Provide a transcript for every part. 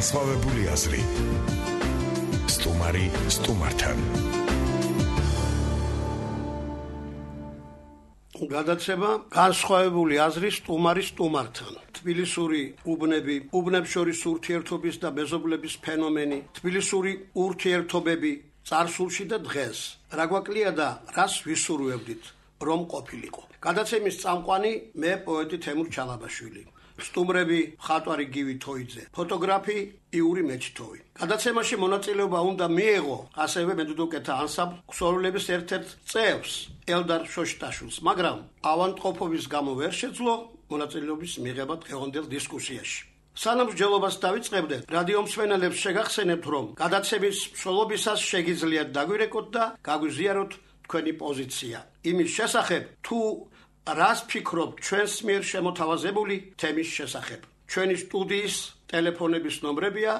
განსხვავებული აზრი. სტუმარი სტუმართან. გადაცემა განსხვავებული აზრი სტუმარი სტუმართან. თბილისური უბნები, უბნებს შორის ურთიერთობის და მეზობლების ფენომენი, თბილისური ურთიერთობები წარსულში და დღეს. რა გვაკლია და რას ვისურვებდით რომ ყოფილიყო. გადაცემის წამყვანი მე პოეტი თემურ ჩალაბაშვილი. სტუმრები მხატვარი გივი თოიძე, ფოტოგრაფი იური მეჩითოვი. გადაცემაში მონაწილეობა უნდა მიეღო ასევე მედუდუკეთა ანსამბლ ქსოვილების ერთ-ერთ წევრს ელდარ შოშტაშვილს, მაგრამ ავადმყოფობის გამო ვერ შეძლო მონაწილეობის მიღება დღევანდელ დისკუსიაში. სანამ მსჯელობას დავიწყებდე, რადიო მსმენელებს შეგახსენებთ, რომ გადაცემის მსვლელობისას შეგიძლიათ დაგვირეკოთ და გაგვიზიაროთ თქვენი პოზიცია იმის შესახებ, თუ რას ფიქრობთ ჩვენს მიერ შემოთავაზებული თემის შესახებ. ჩვენი სტუდიის ტელეფონების ნომრებია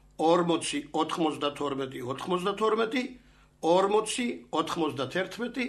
40 92 92 40 91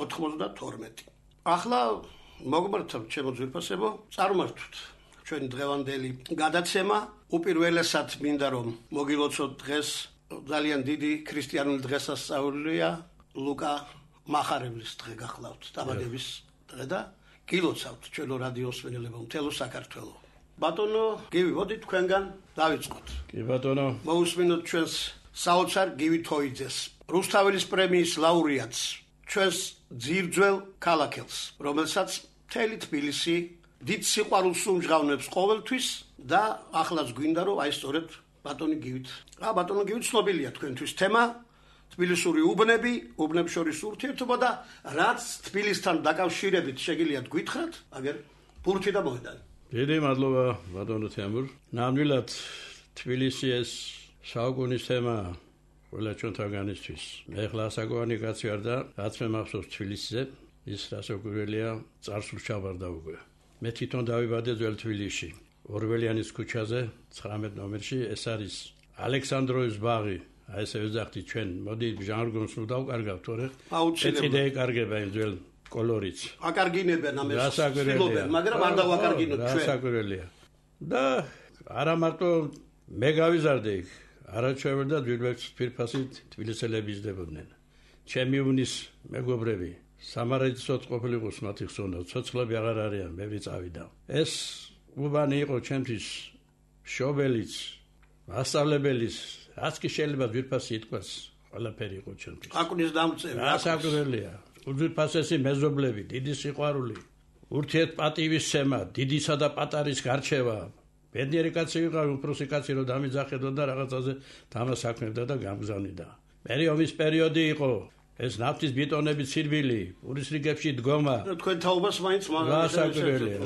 92. ახლა მოგმართებთ ჩემო ძვირფასებო, წარმართვით ჩვენი დღევანდელი გადაცემა. უპირველესად მინდა რომ მოგილოცოთ დღეს ძალიან დიდი ქრისტიანული დღესასწაულია, ლუკა მახარებლის დღე გახლავთ, დაბადების დღე და გილოცავთ ჩვენო რადიო მსმენელებო მთელო საქართველო. ბატონო გივი, მოდი თქვენგან დავიწყოთ. კი ბატონო, მოусმინოთ ჩვენს საოცარ გივი თოიძეს, რუსთაველის პრემიის ლაურეატს, ჩვენს ძირძველ ქალაქელს, რომელსაც მთელი თბილისი დიდ სიყვარულს უმჟღავნებს ყოველთვის და ახლაც გვინდა რომ აი სწორედ ბატონი გივით. ბატონო გივი ცნობილია თქვენთვის თემა თბილისური უბნები, უბნებს შორის ურთიერთობა და რაც თბილისთან დაკავშირებით შეგიძლიათ გითხრათ, აგერ ბურთი და მოედანი. დიდი მადლობა ბატონო თემურ. ნამდვილად თბილისი ეს საუკუნის თემა ყველა ჩვენთაგანისთვის. მე ხლა ასაკოვანი კაცი ვარ და რაც მე მახსოვს თბილისზე, ის რასაკვირველია, წარსულს ჩავარდა უკვე. მე თვითონ დავიბადე ძველ თბილისში, ორველიანის ქუჩაზე, 19 ნომერში, ეს არის ალექსანდროვის ბაღი. აი ესე ვეძახდი ჩვენ, მოდი ჟანგრონს ნუ დავკარგავთ, თორე ეციდე ეკარგება იმ ძველ კოლორიც. აკარგინებენ ამას, ცდილობენ, მაგრამ არ დავაკარგინოთ ჩვენ. რასაკვირველია. და არა მარტო მე გავიზარდე იქ, არაჩვევერ და ძვირფასით თბილისელები იზრდებოდნენ. ჩემი უნის მეგობრები, სამარეთისოთ ყოფილიყოს მათი ხსოვნა, ცოცხლები აღარ არიან, მე ვიწავიდა. ეს უბანი იყო ჩემთვის შობელიც, მასწავლებელიც, რაც კი შეიძლება ძვირფასი ითქვას, ყველაფერი იყო ჩემთვის. აკვნის დამწევი. რასაკვირველია. უძვირფასესი მეზობლები, დიდი სიყვარული, ურთიერთპატივისცემა, დიდისა და პატარის გარჩევა. ბედნიერი კაცი ვიყავი, უფროსი კაცი რომ დამიძახებდა და რაღაცაზე დამასაქმებდა და გამგზავნიდა. მერე ომის პერიოდი იყო. ეს ნავთის ბეტონების ცირბილი, პურის რიგებში დგომა. თქვენ თაობას მაინც რასაკვირველია.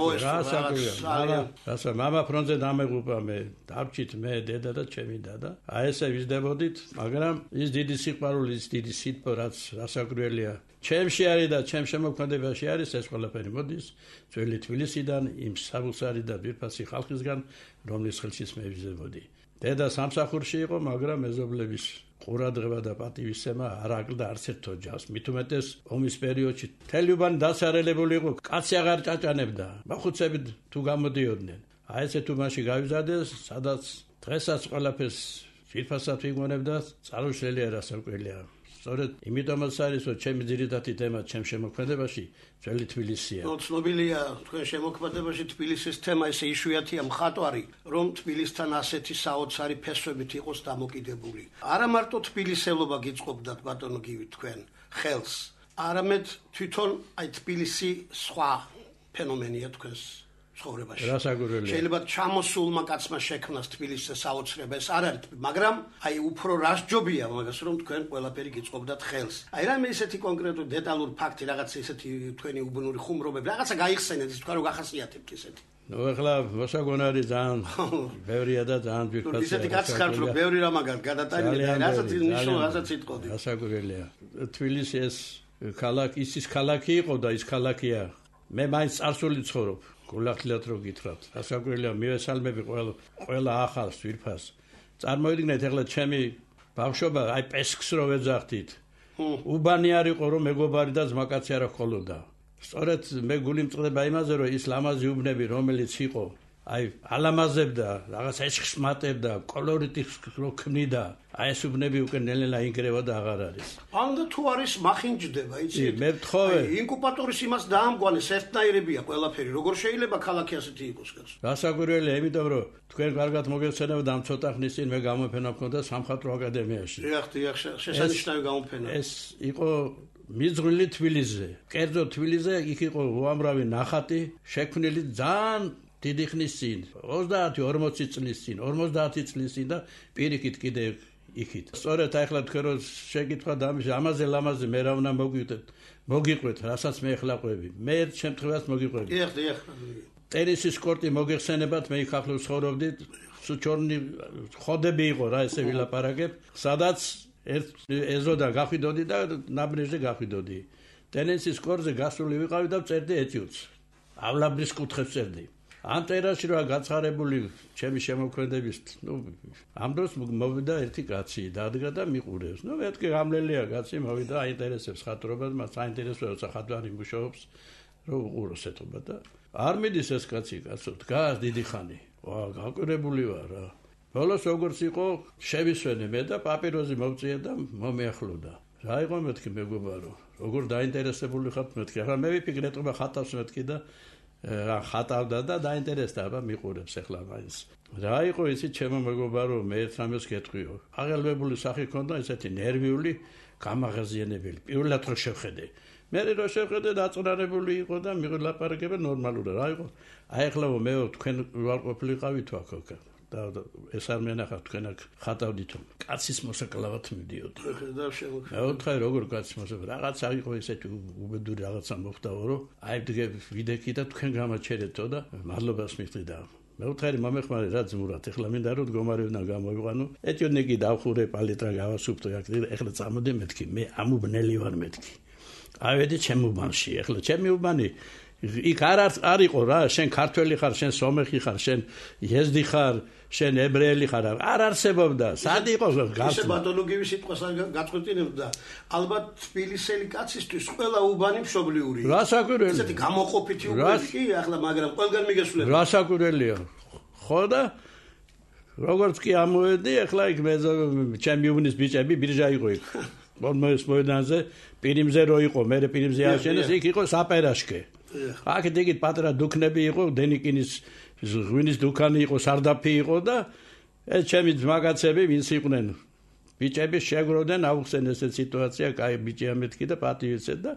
მამა ფრონტზე დამეღუპა მე, დავჭით მე, დედა და ჩემი დედა. აი ესე ვიზრდებოდით, მაგრამ ის დიდი სიყვარული, ის დიდი სითბო, რაც რასაკვირველია. ჩემში არის და ჩემ შემოქმედებაში არის, ეს ყველაფერი მოდის ძველი თბილისიდან, იმ საბუსარი და ძვირფასი ხალხისგან, რომლის ხელშიც მე ვიზრდებოდი. დედა სამსახურში იყო, მაგრამ მეზობლების ყურადღება და პატივისცემა არ აკლდა არც ერთ ოჯახს. მით უმეტეს ომის პერიოდში მთელი უბანი დასარელებული იყო, კაცი აღარ ჭაჭანებდა, მოხუცები თუ გამოდიოდნენ. აი ესეთ უბანში გავიზარდე, სადაც დღესაც ყველაფერს ძვირფასად ვიგონებდა, წარუშლელია რასაკვირველია. სწორედ იმიტომაც არის, რომ ჩემი ძირითადი თემა ჩემ შემოქმედებაში ძველი თბილისია. ცნობილია თქვენ შემოქმედებაში თბილისის თემა ესე იშვიათია მხატვარი, რომ თბილისთან ასეთი საოცარი ფესვებით იყოს დამოკიდებული. არა მარტო თბილისელობა გიწყობდათ ბატონო გივი თქვენ ხელს, არამედ თვითონ აი თბილისი სხვა ფენომენია თქვენს ცხოვრებაში. შეიძლება ჩამოსულმა კაცმა შექმნას თბილისზე საოცრება, ეს არ არის, მაგრამ აი უფრო რასჯობია მაგას რომ თქვენ ყველაფერი გიწყობდათ ხელს. აი რამე ისეთი კონკრეტული დეტალური ფაქტი, რაღაცა ისეთი თქვენი უბნური ხუმრობები, რაღაცა გაიხსენეთ, ის თქვა რომ გახასიათებთ ისეთი. ნუ ახლა მოსაგონარი ძალიან ბევრია და ძალიან ძვირფასია. ისეთი კაცი ხართ რომ ბევრი რამაგან გადატანილი, რასაც ნიშნავს, რასაც იტყოდი. რასაკვირველია. თბილისი ეს ქალაქი, ის ქალაქი იყო და ის ქალაქია. მე მაინც წარსული ცხოვრობ. გულახდილად რო გითხრათ, რასაკვირველია, მივესალმები ყველა ახალს ძვირფას. წარმოიდგინეთ ახლა ჩემი ბავშვობა, აი პესკს რო ვეძახდით. უბანი არ იყო რომ მეგობარი და ძმაკაცი არ ჰქონოდა. სწორედ მე გული მწყდება იმაზე, რომ ის ლამაზი უბნები, რომელიც იყო აი ალამაზებდა, რაღაც ეშხს მატებდა, კოლორიტის როქმნიდა. აი ეს უბნები უკვე ნელ-ნელა ინგრევა და აღარ არის. ანდა თუ არის მახინჯდება, იცით? მე ვთხოვე. ინკუბატორის იმას დაამგვანეს, ერთნაირებია ყველაფერი. როგორ შეიძლება ქალაქი ასეთი იყოს, კაცო? გასაკვირველია, იმიტომ რომ თქვენ კარგად მოგეცემებთ ამ ცოტა ხნის წინ მე გამოფენა მქონდა სამხატვრო აკადემიაში. დიახ, შესანიშნავი გამოფენა. ეს იყო მიზღვრილი თბილისზე. კერძო თბილისზე იქ იყო უამრავი ნახატი, შექმნილი ძალიან დიდი ხნის წინ, 30-40 წლის წინ, 50 წლის წინ და პირიქით კიდე იქით. სწორედ ახლა თქვენ რო შეკითხვა და ამაზე ლამაზე მე რა უნდა მოგიყვეთ, რასაც მე ახლა ყვები. მე ერთ შემთხვევას მოგიყვები. დიახ. ტენისის კორტი მოგეხსენებათ, მე იქ ახლოს ცხოვრობდი, სუჩორნი ხოდები იყო რა ესე ვილაპარაკებ, სადაც ეზოდა გახვიდოდი და ნაბნეჟზე გახვიდოდი. ტენისის კორტზე გასული ვიყავი და წერდი ეტიუდს. ავლაბრის კუთხეს წერდი. ამ ტერასში რა გაცხარებული ჩემი შემოქმედების, ამ დროს მოვიდა ერთი კაცი, დადგა და მიყურებს. მეთქი გამლელია კაცი, მოვიდა, აინტერესებს ხატვრობა, მას აინტერესებს როცა ხატვარი მუშაობს, რომ უყუროს ეთობა და არ მიდის ეს კაცი, კაცო, დგას დიდი ხანი. გაკვირებული ვარ რა. ბოლოს როგორც იყო, შევისვენე მე და პაპიროზი მოვწია და მომეახლოდა. რა იყო მეთქი მეგობარო, როგორ დაინტერესებული ხართ მეთქი. ახლა მე ვიფიქრე ეთობა ხატავს მეთქი და ხატავდა და დაინტერესდა, აბა მიყურებს ახლა მაინც. რა იყო იცი ჩემო მეგობარო, მე ერთ რამეს გეტყვიო. აღელვებული სახე ქონდა ესეთი ნერვიული, გამაღაზიანებელი. პირველად რო შევხედე. მე რო შევხედე დაწუნარებული იყო და მიყოლაპარაკება ნორმალურად. რა იყო? აი ახლა მე თქვენ ვარ ყოფილიყავით აქ. და ეს არ მენახავთ თქვენ აქ ხატავდით. კაცის მოსაკლავად მიდიოდი. მე ვთქვი როგორ კაცის მოსაკლავად. რაღაც აიყო ესეთი უბედური რაღაცა მოხდაო, რომ აი ვიდექი და თქვენ გამაჩერეთო და მადლობას მიხდი და მე ვთქვი მომეხმარე რა ძმურად. ეხლა მინდა რომ მდგომარეობნა გამოვიყვანო. ეტიოდნიკი დავხურე პალიტრა გავასუფტო აქ. ეხლა წამოდე მეთქი. მე ამუბნელი ვარ მეთქი. ავედი ჩემ უბანში. ეხლა ჩემი უბანი იქ არ იყო რა, შენ ქართველი ხარ, შენ სომეხი ხარ, შენ იეზდი ხარ, შენ ებრაელი ხარ, არ არსებობდა. სად იყო ეს ბატონოგივის სიტყვას გაწყვეტინებდა. ალბათ თბილისელი კაცისთვის ყველა უბანი მშობლიური. რა საკვირველია. ესეთი გამოყოფითი უბანი კი, ახლა მაგრამ ყველგან მიგესულება. რა საკვირველია. ხო და როგორც კი ამოვედი, ახლა იქ მე ჩემი უბნის ბიჭები ბირჟა იყო იქ. მოედანზე პირიმზე რო იყო, მე პირიმზე აღშენეს, იქ იყო საპერაშკე. აქ დეგით პატრა დუქნები იყო, დენიკინის ღვინის დუქანი იყო, სარდაფი იყო და ეს ჩემი ძმაკაცები ვინც იყვნენ. ბიჭები შეგროვდნენ, აუხსენ ესეთ სიტუაცია, კაი ბიჭია მეთქი და პატივიცეთ და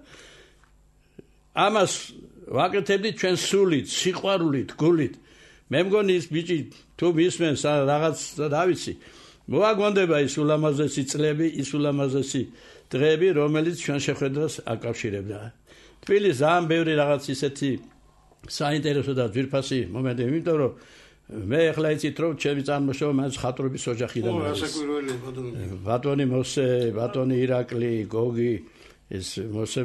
ამას ვაკეთებდით ჩვენ სულით, სიყვარულით, გულით. მე მგონი ის ბიჭი თუ მისმენს რაღაც რა ვიცი, მოაგონდება ის ულამაზესი წლები, ის ულამაზესი დღეები, რომელიც ჩვენ შეხვედრას აკავშირებდა. თბილისს ძალიან ბევრი რაღაც ისეთი საინტერესო და ძვირფასი მომენტი, იმიტომ რომ მე ახლა იცით რომ ჩემი წარმოშობა მაინც ხატრობის ოჯახიდან არის. ბატონი მოსე, ბატონი ირაკლი, გოგი, ეს მოსე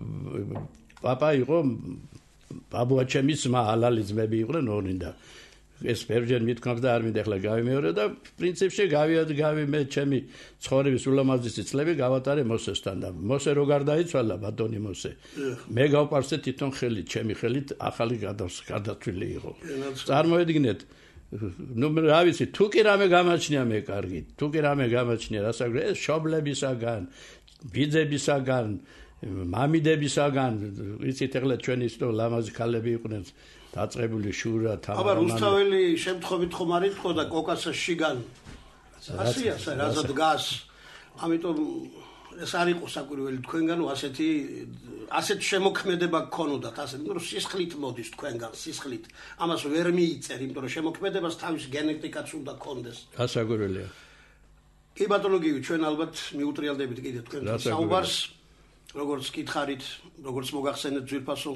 პაპა იყო, ბაბუა ჩემი ძმა, ალალი ძმები იყვნენ ორი და ეს ბევრჯერ მithქვამს და არ მინდა ახლა გავიმეორე და პრინციპში გავი მე ჩემი ცხოვრების ულამაზესი წლები გავატარე მოსესთან და მოსე რო გარდაიცვალა ბატონი მოსე მე გავპარსე თვითონ ხელით ჩემი ხელით ახალი გადაცვლილი იყო წარმოედგინეთ ნუ რა ვიცი თუ კი რამე გამაჩნია მე კარგი თუ კი რამე გამაჩნია რასაკვირველია ეს შობლებისაგან ბიძებისაგან მამიდებისაგან ვიცით ახლა ჩვენი ისო ლამაზი ქალები იყვნენ დაწყებული შურა თამარ აბა რუსთაველი შემთხვევით ხომ არ ითქვა და კოკასა შიგან ასია რაზა დგას ამიტომ ეს არ იყო საკვირველი თქვენგან ასეთ შემოქმედება გქონოდათ ასე რომ სისხლით მოდის თქვენგან სისხლით ამას ვერ მიიწერ იმიტომ რომ შემოქმედებას თავის გენეტიკაც უნდა გქონდეს გასაკვირველია კი ბატონო გივი ჩვენ ალბათ მიუტრიალდებით კიდე თქვენ საუბარს როგორც გითხარით როგორც მოგახსენეთ ძვირფასო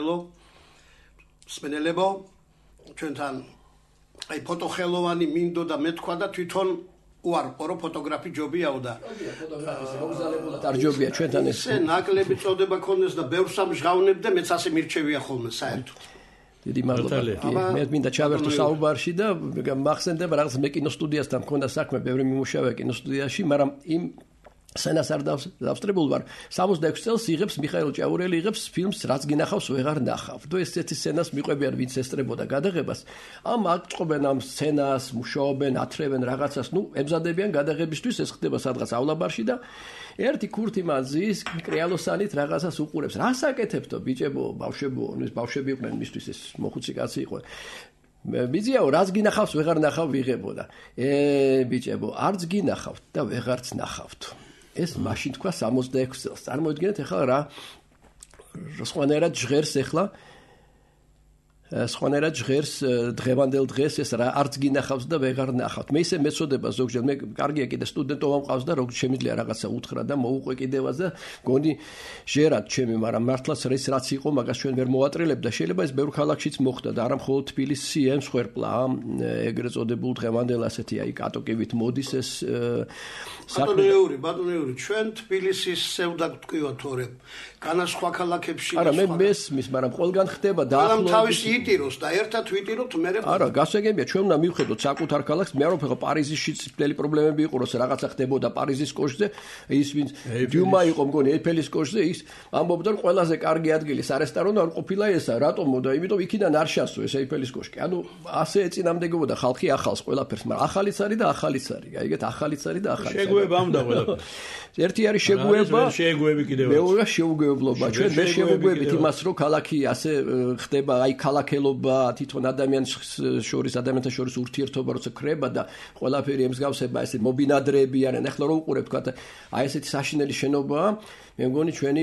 მსმენელებო ჩვენთან აი ფოტოხელოვანი მინდოდა მეთქვა და თვითონ უარყო რომ ფოტოგრაფი ჯობიაო და მოგზალებულად არ ჯობია ჩვენთან ეს ნაკლები წოდება ქონდეს და ბევრს ამჟღავნებ და მეც ასე მირჩევია ხოლმე საერთოდ დიდი მადლობა მე მინდა ჩავერთო საუბარში და მახსენდება რაღაც მე კინოსტუდიასთან მქონდა საქმე ბევრი მიმუშავე კინოსტუდიაში მაგრამ იმ სცენას არ დავსწრებულ ვარ 66 წელს იღებს მიხაილ ჭაურელი იღებს ფილმს რაც გინახავს ვეღარ ნახავ თუ ესეთი სცენას მიყვებიან ვინც ესწრებოდა გადაღებას ამ აწყობენ ამ სცენას მუშაობენ ათრევენ რაღაცას ემზადებიან გადაღებისთვის ეს ხდება სადღაცავლაბარში და ერთი ქურთი მაზის კრიალოსანით რაღაცას უყურებს რას აკეთებთო ბიჭებო ბავშვებო ეს ბავშვები იყვნენ მისთვის ეს მოხუცი კაცი იყო ბიძიაო რაც გინახავს ვეღარ ნახავ ვიღებო და ბიჭებო არც გინახავთ და ვეღარც ნახავთ ეს მაშინ თქვა 66 წელს. წარმოიდგინეთ ახლა რა სხვანაირად ჟღერს ახლა სხვანაირად ჟღერს დღევანდელ დღეს ეს რა არც გინახავს და ვეღარ ნახავთ. მე ისე მეწოდება ზოგჯერ მე კარგია კიდე სტუდენტობა მყავს და როგორ შემიძლია რაღაცა უთხრა და მოუყვე კიდევაც და გონი ჟერად ჩემი, მაგრამ მართლაც რაც იყო მაგას ჩვენ ვერ მოვატრილებთ და შეიძლება ეს ბევრ ქალაქშიც მოხდა და არა მხოლოდ თბილისში ემსხვერპლა ეგრეთ წოდებულ დღევანდელ ასეთი აი კატოკივით მოდის ეს ბატონიური ჩვენ თბილისის სევდაგტკივა თორემ განა სხვა ქალაქებში არა მე მესმის მაგრამ ყველგან ხდება დაახლოებით იტიროს და ერთად ვიტიროთ მე არა გასაგებია ჩვენ უნდა მივხედოთ საკუთარ ქალაქს მე არ ვფიქრობ პარიზიშიც მთელი პრობლემები იყო რომ რაღაცა ხდებოდა პარიზის კოშკზე ის ვინც დიუმა იყო მგონი ეიფელის კოშკზე ის ამბობდა რომ ყველაზე კარგი ადგილი სარესტორანო არ ყოფილა ესა რატომო და იმიტომ იქიდან არ შეასწრო ეს ეიფელის კოშკი ანუ ასე ეწინამდებოდა ხალხი ახალს ყველაფერს მაგრამ ახალიც არის და ახალიც არის გაიგეთ ახალიც არის და ახალიც შეგუება უნდა ყველაფერს ერთი არის შეგუება შეგუები კიდევ მეორე შეუგეებლობა ჩვენ ვერ შევუგებით იმას რომ ქალაქი ასე ხდება აი ქალაქელობა თვითონ ადამიანთა შორის ურთიერთობა როცა ქრება და ყველაფერი ემსგავსება ესე მობინადრეები არიან ახლა რო უყურებ თქვა აი ესეთი საშინელი შენობაა მე მგონი ჩვენი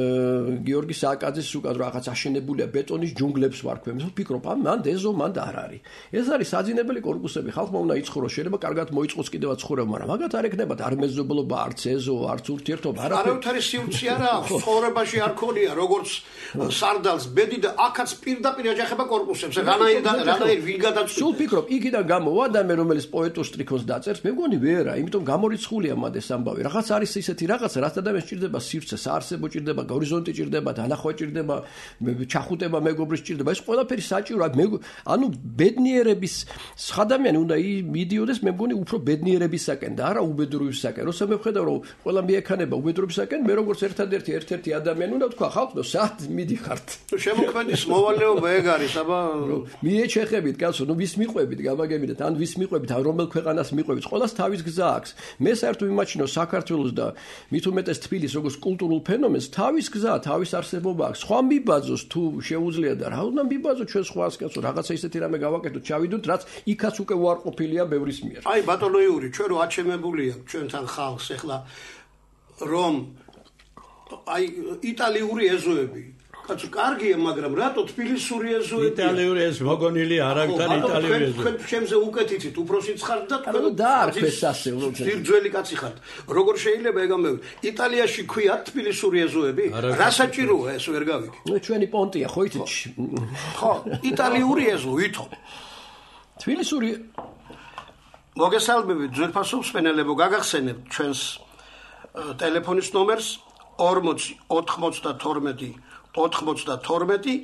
გიორგი სააკაძის უკან რაღაც აშენებულია ბეტონის ჯუნგლებს ვარქვენ მე ვფიქრობ მან დეზო მან და არ არის ეს არის საძინებელი კორპუსები ხალხმა უნდა იცხოვრო შეიძლება კარგად მოიწყოს კიდევაც ცხოვრება მაგრამ მაგათ არ ეკნებათ არ მეზობლობა არც ეზო არც ურთიერთობა არავითარი სიუცი არა აქვს ცხოვრებაში არ ქონია როგორც სარდალს ბედი და აქაც პირდაპირ ეჯახება კორპუსებს რანაირ ვინ გადაწყვეტს სულ ფიქრობ იქიდან გამოვა ადამე რომელიც პოეტურ სტრიქონს დაწერს მე მგონი ვერა იმიტომ გამორიცხულია მადეს ამბავი რაღაც არის ისეთი რაღაც რაც ადამიანს ჭირდება სივრცე საარსებო ჭირდება გორიზონტი ჭირდება დანახვა ჭირდება ჩახუტება მეგობრის ჭირდება ეს ყველაფერი საჭიროა ანუ ბედნიერების ადამიანი უნდა მიდიოდეს მე მგონი უფრო ბედნიერებისაკენ და არა უბედურებისაკენ როცა მე ვხედავ რომ ყველა მიექანება უბედურებისაკენ მე როგორც ერთ-ერთი ადამიანი უნდა თქვა ხალხო სად მიდიხართ შემოქმედის მოვალეობა ეგ არის აბა მიეჩეხებით კაცო ნუ ვის მიყვებით გამაგებინეთ ან ვის მიყვებით ან რომელ ქვეყანას მიყვებით ყველას თავის გზა აქვს მე საერთოდ მიმაჩნევ საქართველოს და მით უმეტეს თბილისს როგორც კულტურულ ფენომენს თავის გზა თავის არსებობა აქვს სხვა მიბაძოს თუ შეუძლია და რა უნდა მიბაძოთ ჩვენ სხვას კაცო რაღაცა ისეთი რამე გავაკეთოთ ჩავიდოთ რაც იქაც უკვე უარყოფილია ბევრის მიერ აი ბატონო იური ჩვენ რო აჩემებულია ჩვენთან ხალხს ეხლა რომ აი იტალიური ეზოები კაცო კარგია მაგრამ რატო თბილისური ეზოები იტალიური ეს მოგონილი არაგთან იტალიური ეზო თქვენ ჩემზე უკეთიცით უფროსიც ხართ და თქვენ დაარქვეს ასე ძირძველი კაცი ხართ როგორ შეიძლება ეგამევი იტალიაში ქვია თბილისური ეზოები რა საჭიროა ეს ვერ გავიგე ნუ ჩვენი პონტია ხო იცით ხო იტალიური ეზო ვითო თბილისური მოგესალმებით ძვირფასო მსმენელებო გაგახსენებთ ჩვენს ტელეფონის ნომერს 40 92 92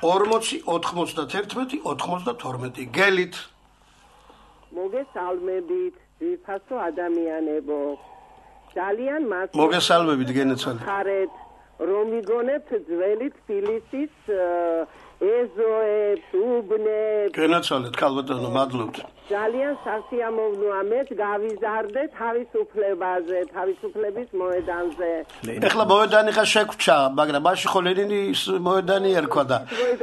გელით მოგესალმებით ძვირფასო ადამიანებო ძალიან მოგესალმებით გენეცალი ხარეთ რომ მიგონებთ ძველი თბილისის ეზოებს უბნებს გენეცალეთ ქალბატონო მადლობთ ძალიან სასიამოვნოა მეც გავიზარდე თავისუფლებაზე თავისუფლების მოედანზე ეხლა მოედანი ხა შეგვჭა მაგრამ მაშინ ხო ლენინის მოედანი ერქვა და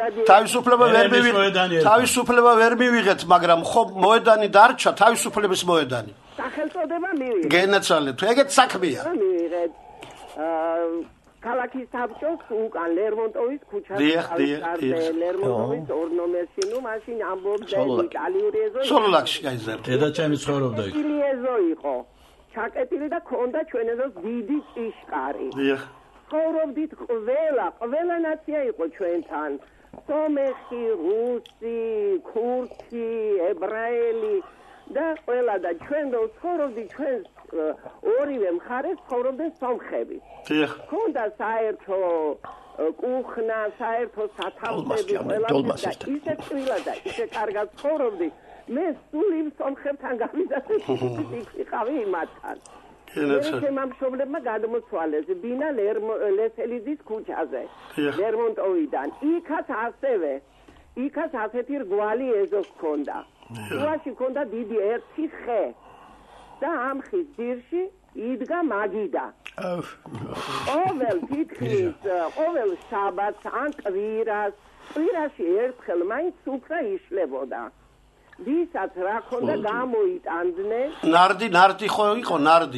თავისუფლება ვერ მივიღეთ მაგრამ ხო მოედანი დარჩა თავისუფლების მოედანი სახელწოდება მივიღეთ გენეცალეთ ეგეთ საქმეა მივიღეთ ქალაქის საბჭოს უკან ლერმონტოვის ქუჩაზე ლერმონტოვის ორნომერში ნუ მაშინ ამბობდა იტალიური ეზო სოლოლაკში გაიზარდა დედაჩემი ცხოვრობდა იქ ეზო იყო ჩაკეტილი და ქონდა ჩვენ ეზოს დიდი ჭიშკარი ცხოვრობდით ყველა ნაცია იყო ჩვენთან სომეხი რუსი ქურთი ებრაელი და ყველა და ჩვენ რო ცხოვრობდით ჩვენ ორივე მხარეს ცხოვრობდნენ სომხები ქონდა საერთო კუხნა საერთო სათავსები ყველა და ისე წვილა და ისე კარგად ცხოვრობდი მე სულ იმ სომხებთან გავიზარდე ვიყავი იმათთან შემამშობლებმა გადმოცვალეს ბინა ლესელიძის ქუჩაზე ლერმონტოვიდან იქაც ასეთი რგვალი ეზო ჰქონდა უაში ჰქონდა დიდი ერთი ხე და ამ ხის ძირში იდგა მაგიდა ყოველ შაბათს ან კვირაში ერთხელ მაინც სუფრა იშლებოდა ვისაც რა ქონდა გამოიტანდნენ ნარდი ხო იყო ნარდი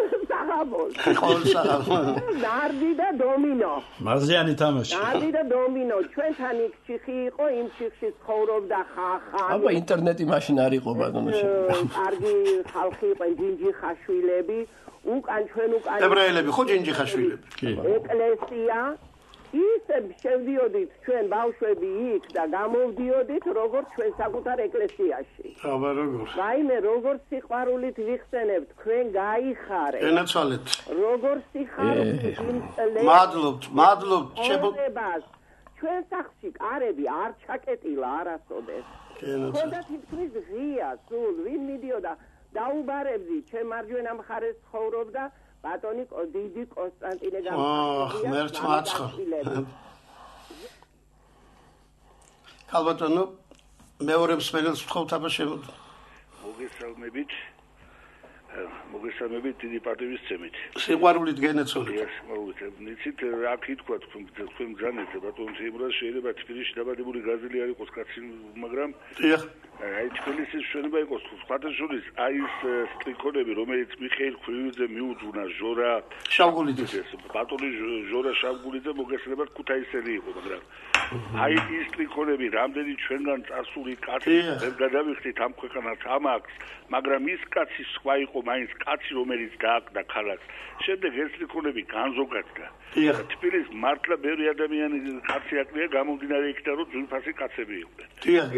ნარდი და დომინო მაზიანი თამაში ნარდი და დომინო ჩვენთან იქ ჩიხი იყო იმ ჩიხში ცხოვრობდა ხახანი აბა ინტერნეტი მაშინ არ იყო ბატონო კარგი ხალხი იყო ჯინჯი ხაშვილები უკან ებრაელები ხო ჯინჯი ხაშვილები ეკლესია ისე შევდიოდით ჩვენ ბავშვები იქ და გამოვდიოდით როგორც ჩვენ საკუთარ ეკლესიაში. აბა როგორ? რაიმე როგორ სიყვარულით ვიხსენებთ თქვენ გაიხარეთ. ენაცვალეთ. როგორ სიხარულით მადლობთ. ჩვენ სახლში კარები არ ჩაკეტილა არასოდეს. ხოდა თითქმის ღია სულ ვინ მიდიოდა დაუბარებდი ჩვენ მარჯვენა მხარეს ცხოვრობდა ბატონი დიდი კონსტანტინე გამარჯვებულია. მერცხმაცხა. ქალბატონო მეორე მსმენელს ვთხოვთ აბა შემოდი. მოგესალმებით დიდი პატივისცემით. სიყვარულით გენეცოლით. იცით აქ ითქვა თქვენ ბრძანეთ ბატონ თეიმურაზ შეიძლება თბილისში დაბადებული გაზელი არ იყოს კაცი მაგრამ აი თბილისის შენობა იყოს სხვადასხვა აი ეს სტრიქონები რომელიც მიხეილ ქრივიძე მიუძღვნა ჟორა შავგულიძე ბატონი ჟორა შავგულიძე მოგესალმებით ქუთაისელი იყო მაგრამ აი ეს სტრიქონები რამდენი ჩვენგან წასული კაცი ვერ გადავიხდით ამ ქვეყანას ამაქვს მაგრამ ის კაცი სხვა იყო მაინც კაცი რომელიც დააკდა ქალაქს შემდეგ ეს სტრიქონები განზოგადდა თბილისს მართლა ბევრი ადამიანი კაცი აკლია გამომდინარე იქიდან რომ ძვირფასი კაცები იყვნენ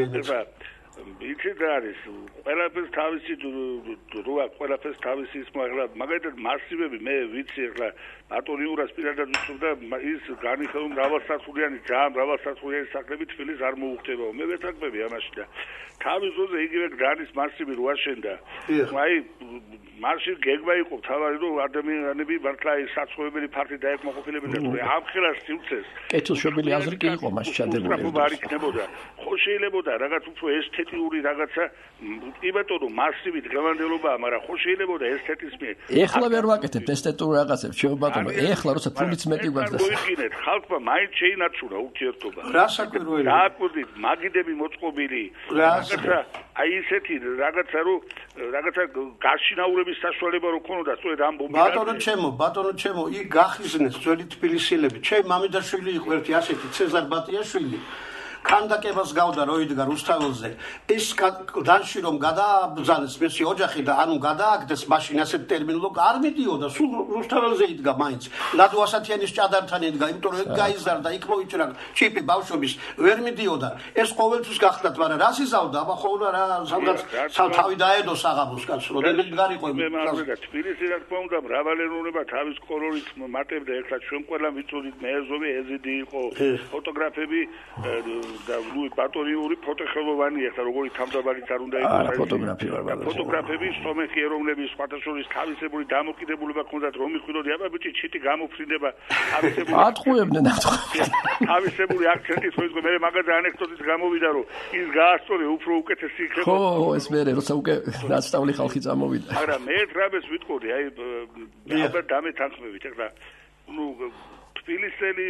იცით არის ყველაფერს თავისი როა ყველაფერს თავისი ის მაგალითად მასივები მე ვიცი ახლა ბატონი იურას პირადად ვიწევდა ის განიხილო მრავალსართულიანი ძალიან მრავალსართულიანი სახლები თბილისს არ მოუხდებაო მე ვეთანხმები ამაში და თავის ძოზე იგივე გრანის მასივი რო აშენდა აი მაშინ გეგმა იყო თავარი რომ ადამიანები მართლა ის საცხოვრებელი ფართი დაეკმაყოფილებდა თუ ამ ხელას სიუცეს კეთილშობილი აზრი კი იყო მას ჩადებული არ იქნებოდა ხო შეიძლება რაღაც უფრო ესთეტიური რაღაცა კი ბატონო მასივი დღევანდელობაა მაგრამ ხო შეიძლება ესთეტიზმი ეხლა ვერ ვაკეთებთ ესთეტურ რაღაცებს შევ ბატონო ეხლა როცა ფულიც მეტი გვაქვს და მოიგინეთ ხალხმა მაინც შეინარჩუნა ურთიერთობა რა საკვირველი დააკვირდით მაგიდები მოწყობილი რაღაცა აი ესეთი რაღაცა რომ რაღაცა გაშინაურების საშუალება რო ქონოდა სწორედ ამ ბატონო ჩემო იქ გახიზნეს ძველი თბილისელები ჩემ მამიდაშვილი იყო ერთი ასეთი ცეზარ ბატიაშვილი კანდაკებას გავდა რო იდგა რუსთაველზე ეს დანში რომ გადააბრძანეს მისი ოჯახი და ანუ გადააგდეს მაშინ ასეთ ტერმინოლოგ არ მიდიოდა სულ რუსთაველზე იდგა მაინც ლადო ასათიანის ჭადართან იდგა იმიტომ რომ ეგ გაიზარდა იქ მოიჭრა ჩიპი ბავშვობის ვერ მიდიოდა ეს ყოველთვის გახდათ მაგრამ რას იზავდა აბა ხოლმე რა სადღაც თავი დაედო საღამოს კაცს როდესაც გარიყო მე მაგალითად თბილისი რა თქმა უნდა მრავალეროვნება თავის კოლორიტს მატებდა ეხლა ჩვენ ყველა ვიცოდით მეეზოვი ეზიდი იყო ფოტოგრაფები და ლუი ბატონიური ფოტოხელოვანი ახლა როგორი თავდაბალიც არ უნდა იყოს ფოტოგრაფები სომეხი ეროვნების სხვადასხვა თავისებური დამოკიდებულება ქონდათ რომ მიხვიდოდი აბა ბიჭი ჩიტი გამოფრინდება ატყუებდნენ თავისებური აქცენტის ხო მე მაგაზე ანეკდოტის გამოვიდა რომ ის გაასწორე უფრო უკეთესი იქნება ხო ეს მე როცა უკვე ნაცტავლი ხალხი წამოვიდა მაგრამ მე ტრაბეს ვიტყოდი აი აბა დამეთანხმებით ახლა ნუ თბილისელი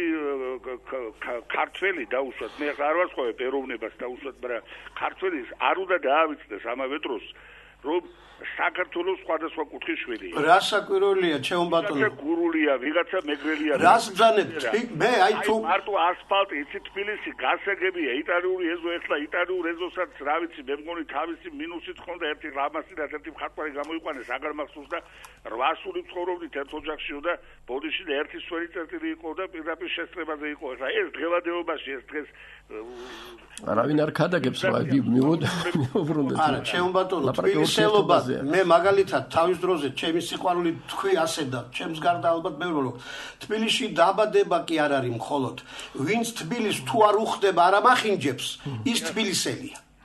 ქართველი დაუშვათ მე არ ვასწავებ ეროვნებას დაუშვათ მაგრამ ქართველის არ უნდა დაავიწყდეს ამავე დროს რომ საქართველოს სხვადასხვა კუთხის შვილია რა საკვირველია ჩემო ბატონო ვიღაცა გურულია ვიღაცა მეგრელია რას ბძანებთ მე აი თუ მარტო ასფალტი იცით თბილისი გასაგებია იტალიური ეზო ეხლა იტალიურ ეზოსაც რა ვიცი მე მგონი თავისი მინუსით ხონდა ერთი რამასი და ერთი მხატვარი გამოიყვანეს აგარ მახსოვს და 800 ცხოვრობდით ერთ ოჯახშიო და ბოდიში და ერთი სვერი წერტილი იყო და პირდაპირ შესწრებაზე იყო ეხლა ეს დღევანდელობაში ეს დღეს არავინ არ ქადაგებს რა მიუბრუნდეთ არა ჩემო ბატონო თბილისელობა მე მაგალითად თავის დროზე ჩემი სიყვარული თქვი ასე და ჩემს გარდა ალბათ ბევრი რომ თბილისში დაბადება კი არ არის მხოლოდ ვინც თბილის თუ არ უხდება არ ამახინჯებს ის თბილისელია და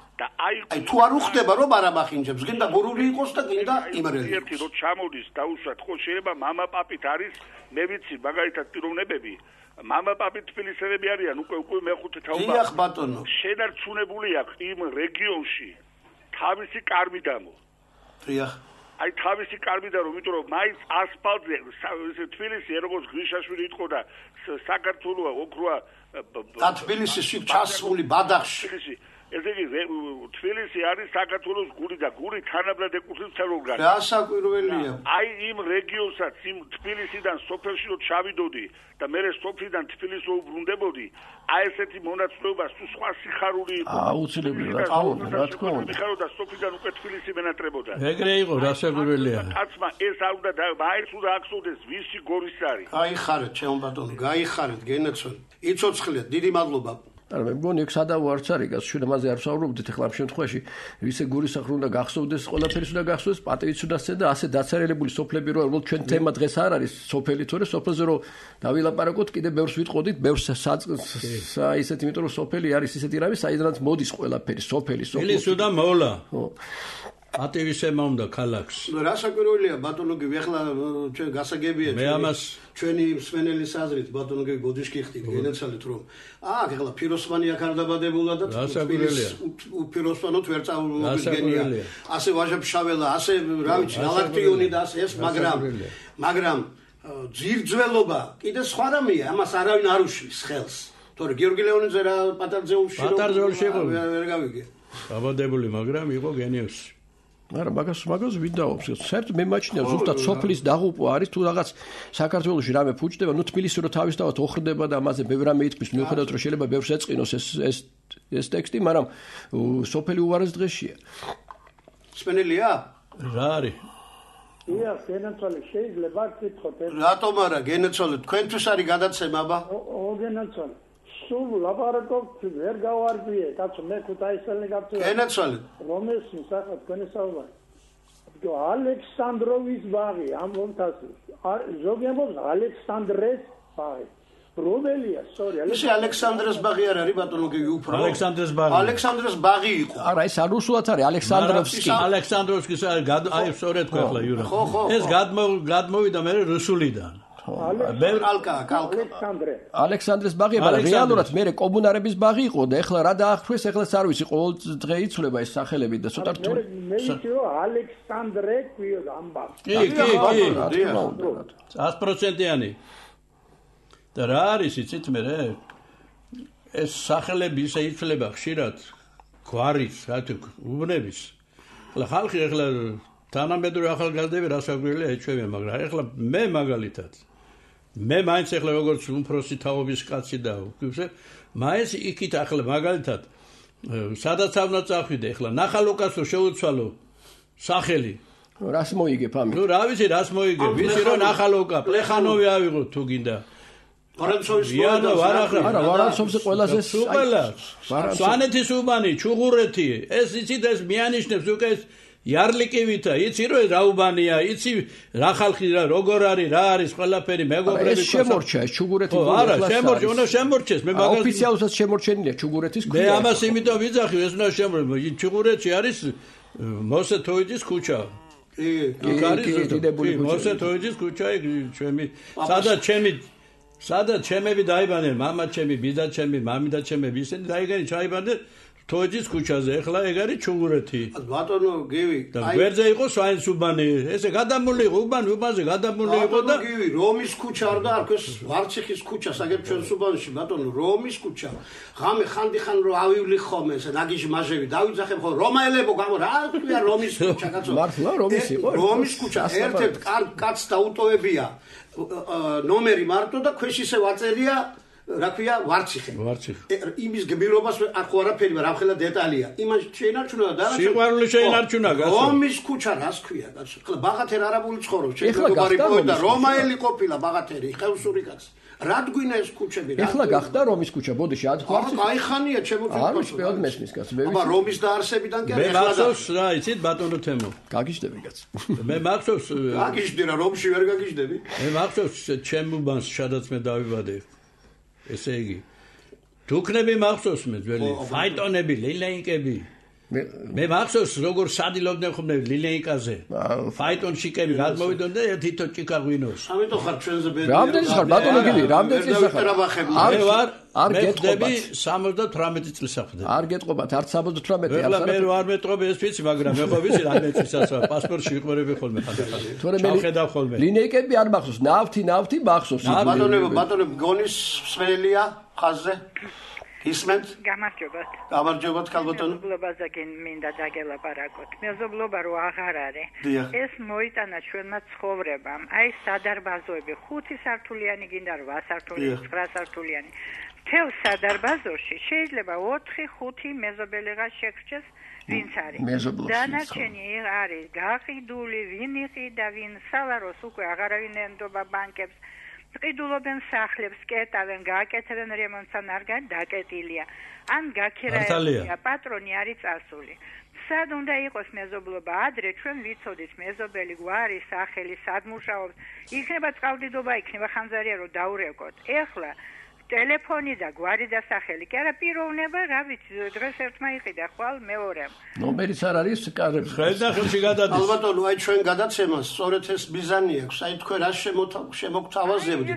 აი თუ არ უხდება რომ არაბახინჯებს, გინდა გურული იყოს და გინდა იმრელი. ერთი რო ჩამოდის დაუშვათ, ხო შეიძლება мама პაპით არის, მე ვიცი მაგალითად პიროვნებები, мама პაპით თბილისელები არიან უკვე მეხუთე თაობა. დიახ ბატონო. შენარჩუნებული აქვს იმ რეგიონში თავისი კარმიდამო. დიახ. აი თავისი კარმიდამო, იმიტომ რომ მაინც ასფალტზე თბილისი როგორც გრიშაშვილი იყო და საქართველოა ოქროა და თბილისში ჩასული ბადახში. ესე იგი თბილისი არის საქართველოს გული და გული თანაბრად ეკუთვნის მცხოვრებს. გასაკვირველია. აი იმ რეგიონსაც იმ თბილისიდან სოფელში რო ჩავიდოდი და მე სოფლიდან თბილისს რო უბრუნდებოდი, აი ესეთი მონაცვლეობა სულ სხვა სიხარული იყო. აუცილებლად რა თქმა უნდა. მიხაროდა სოფლიდან უკვე თბილისი მენატრებოდა. ეგრე იყო გასაკვირველია. კაცმა ეს არ უნდა მაინც უნდა ახსოვდეს ვისი გორის არის. გაიხარეთ ჩემო ბატონო, გაიხარეთ, გენაცვალეთ. იცოცხლეთ, დიდი მადლობა. არა მე მგონი ეგ სადავო არც არის გას შენამაზე არ ვსაუბრობდით ახლა ამ შემთხვევაში ვისე გურის ახლა უნდა გახსოვდეს ყველაფერს უნდა გახსოვდეს პატივიც უნდა სცენ და ასე დაცარელებული სოფლები რო უბრალოდ ჩვენ თემა დღეს არ არის სოფელი თორე სოფელზე რო დავილაპარაკოთ კიდე ბევრს ვიტყოდით ბევრს ისეთ იმიტომ რომ სოფელი არის ისეთი რამე საიდანაც მოდის ყველაფერი სოფელი ის უნდა მოვლა ატივისემა უნდა ქალაქს რა საკვირველია ბატონო გივი ახლა ჩვენ გასაგებია მე ამას ჩვენი მსმენელის აზრით ბატონო გივი გოდიშკი ხდით გენაცვალეთ რომ ახლა ფიროსმანი აქ არ დაბადებულა და ფიროსმანოთ ვერ წავუდგენია ასე ვაჟა-ფშაველა ასე რა ვიცი გალაქტიონი და ასე ეს მაგრამ ძირძველობა კიდე სხვა რამეა ამას არავინ არ უშლის ხელს თორე გიორგი ლეონიძე რა პატარძეულში იყო ვერ გავიგე დაბადებული მაგრამ იყო გენიოსი არა მაგას ვიდაობს საერთოდ მე მაჩნია ზუსტად სოფლის დაღუპვა არის თუ რაღაც საქართველოში რამე ფუჭდება ნუ თბილისი რო თავისთავად ოხრდება და ამაზე ბევრ რამე ითქმის მიუხედავად რომ შეიძლება ბევრს ეწყინოს ეს ტექსტი მაგრამ სოფელი უარეს დღეშია სპენელია რა არის დიახ გენაცვალე შეიძლება გითხოთ რატომ არა გენაცვალე თქვენთვის არის გადაცემა აბა გენაცვალე სულ ლაპარაკობთ ვერ გავარკვიე კაცო მე ქუთაისელი გაბწევ გენაცვალე რომეს მსახად თქვენი საუბარი ალექსანდროვის ბაღი ამ მომთასი ზოგი ამბობს ალექსანდრეს ბაღი რომელია ისე ალექსანდრეს ბაღი არ არის ბატონო გივი უფრო ალექსანდრეს ბაღი იყო არა ეს არ უსულად არის ალექსანდროვსკის აი სწორედ ხო იურა ეს გადმოვიდა მე რუსულიდან ალექსანდრეს ბაღი მაგრამ რეალურად მე კომუნარების ბაღი იყო და ეხლა რა დაახტვეს ეხლა არ ვიცი ყოველ დღე იცვლება ეს სახელები და ცოტა რთული მე ვიცი რომ ალექსანდრე ქვია ამ ბაღს კი 100%-იანი და რა არის იცით მე ეს სახელები ისე იცვლება ხშირად გვარის რა თქმა უნდა უბნების ეხლა ხალხი ეხლა თანამედროვე ახალგაზრდები რასაკვირველია ეჩვევიან მაგრამ ეხლა მე მაგალითად მე მაინც ეხლა როგორც უმფროსი თაობის კაცი და ვქივსე მაინც იქით ახლა მაგალითად სადაც არ უნდა წახვიდე ეხლა ნახალოკას რო შეუცვალო სახელი რას მოიგებ ამით ნუ რა ვიცი რას მოიგებ ვიცი რომ ნახალოკა პლეხანოვი ავიღო თუ გინდა ვარანცოვზე ყველაზე სვანეთის უბანი ჩუღურეთი ეს იცით ეს მიანიშნებს უკვე იარლიკივითა იცი რომ რა უბანია იცი რა ხალხი რა როგორ არის რა არის ყველაფერი მეგობრები ეს შემორჩა ეს ჩუგურეთი არა შემორჩა უნდა შემორჩეს მე მაგას ოფიციალურად შემორჩენილია ჩუგურეთის მე ამას იმიტომ ვიძახი ეს უნდა შემორჩა ჩუგურეთში არის მოსე თოიძის ქუჩა იქ არის მოსე თოიძის ქუჩა იქ ჩემი სადაც ჩემები დაიბანენ მამა ჩემი ბიძა ჩემი მამიდა ჩემები ისინი დაიგანი ჩაიბანენ თოიძის ქუჩაზე ეხლა ეგ არის ჩუგურეთი ბატონო გივი და გვერდზე იყო სვაინს უბანი ესე გადამული იყო უბანზე გადამული იყო და გივი რომის ქუჩა არ დაარქვეს ვარციხის ქუჩა საგებ ჩვენს უბანში ბატონო რომის ქუჩა ღამე ხანდიხან რო ავივლი ხომ ეს ნაგიჟ მაჟები დავიძახებ ხო რომაელებო გამო რა თქვია რომის ქუჩა კაცო მართლა რომის იყო რომის ქუჩა ერთ-ერთ კაცს დაუტოვებია ნომერი მარტო და ქვეშ ისე ვაწერია რა ქვია ვარციხე იმის გმირობას ხო არაფერი მაგრამ ახლა დეტალია იმას შეინარჩუნა და რა სიყვარული შეინარჩუნა გასო რომის ქუჩა რას ქვია კაცო ახლა ბაღათერ არაბული ცხოვრობს შეგობარი პოეტა რომაელი ყოფილა ბაღათერი ხევსური კაცი რად გვინა ეს ქუჩები რა ახლა გახდა რომის ქუჩა ბოდიში ადვარცი აიხანია ჩემო არის პეოდ მესმის კაცი მე აბა რომის დაარსებიდან კი მე მახსოვს რა იცით ბატონო თემო გაგიჟდები კაცი მე მახსოვს გაგიჟდი რა რომში ვერ გაგიჟდები მე მახსოვს ჩემ უბანს სადაც მე დავიბადე ესე იგი თუქნები მახსოვს მე ძველი ფაიტონები ლეილაინკები მე მახსოვს როგორ სადილობდნენ ხოლმე ლინეიკაზე ფაიტონ შიკები გადმოვიდონ და თვითონ ჭიკა ღვინოს ამიტომ ხარ ჩვენზე ბედნიერი რამდენი ხარ ბატონო გივი რამდენი წელი ხარ მე ვარ არ გეტყობათ 78 წლის საქმე არ გეტყობათ არც 78 ახლა მე არ მეტყობი ეს ვიცი მაგრამ მე ხო ვიცი რამდენი წელსაც პასპორტში ვიყურები ხოლმე ხანდახან ჩავხედავ ხოლმე ლინეიკები არ მახსოვს ნავთი მახსოვს ბატონო გონის სველია ხაზზე ისმენთ გამარჯობათ ქალბატონო მეზობლობაზე მინდა დაგელაპარაკოთ მეზობლობა რო აღარ არის ეს მოიტანა ჩვენმა ცხოვრებამ აი სადარბაზოები 5 სართულიანი გინდა 8 სართულიანი 9 სართულიანი თელ სადარბაზოში შეიძლება 4-5 მეზობელიღა შეგრჩეს ვინც არის დანარჩენი არის გაყიდული ვინ იყიდა ვინ სალაროს უკვე აღარავინ ენდობა ბანკებს ყიდულობენ სახლებს, კეტავენ, გააკეთებენ რემონტსთან არ დაკეტილია. ან გაქირაებულია, პატრონი არის წასული. სად უნდა იყოს მეზობლობა? ადრე ჩვენ ვიცოდით მეზობელი გვარი, სახელი, სად მუშაობს. იქნება წყალდიდობა, იქნება ხანძარია რომ დაურეკოთ. ეხლა ტელეფონი და გვარი და სახელი. კი არა პიროვნება, რა ვიცი, დღეს ერთმა იყიდა, ხვალ მეორემ. ნომერიც არ არის კარებს. ხელდა ხელში გადადის. ალბათო, აი ჩვენ გადაცემას სწორედ ეს მიზანი აქვს. აი თქვენ რა შემოგთავაზებდით.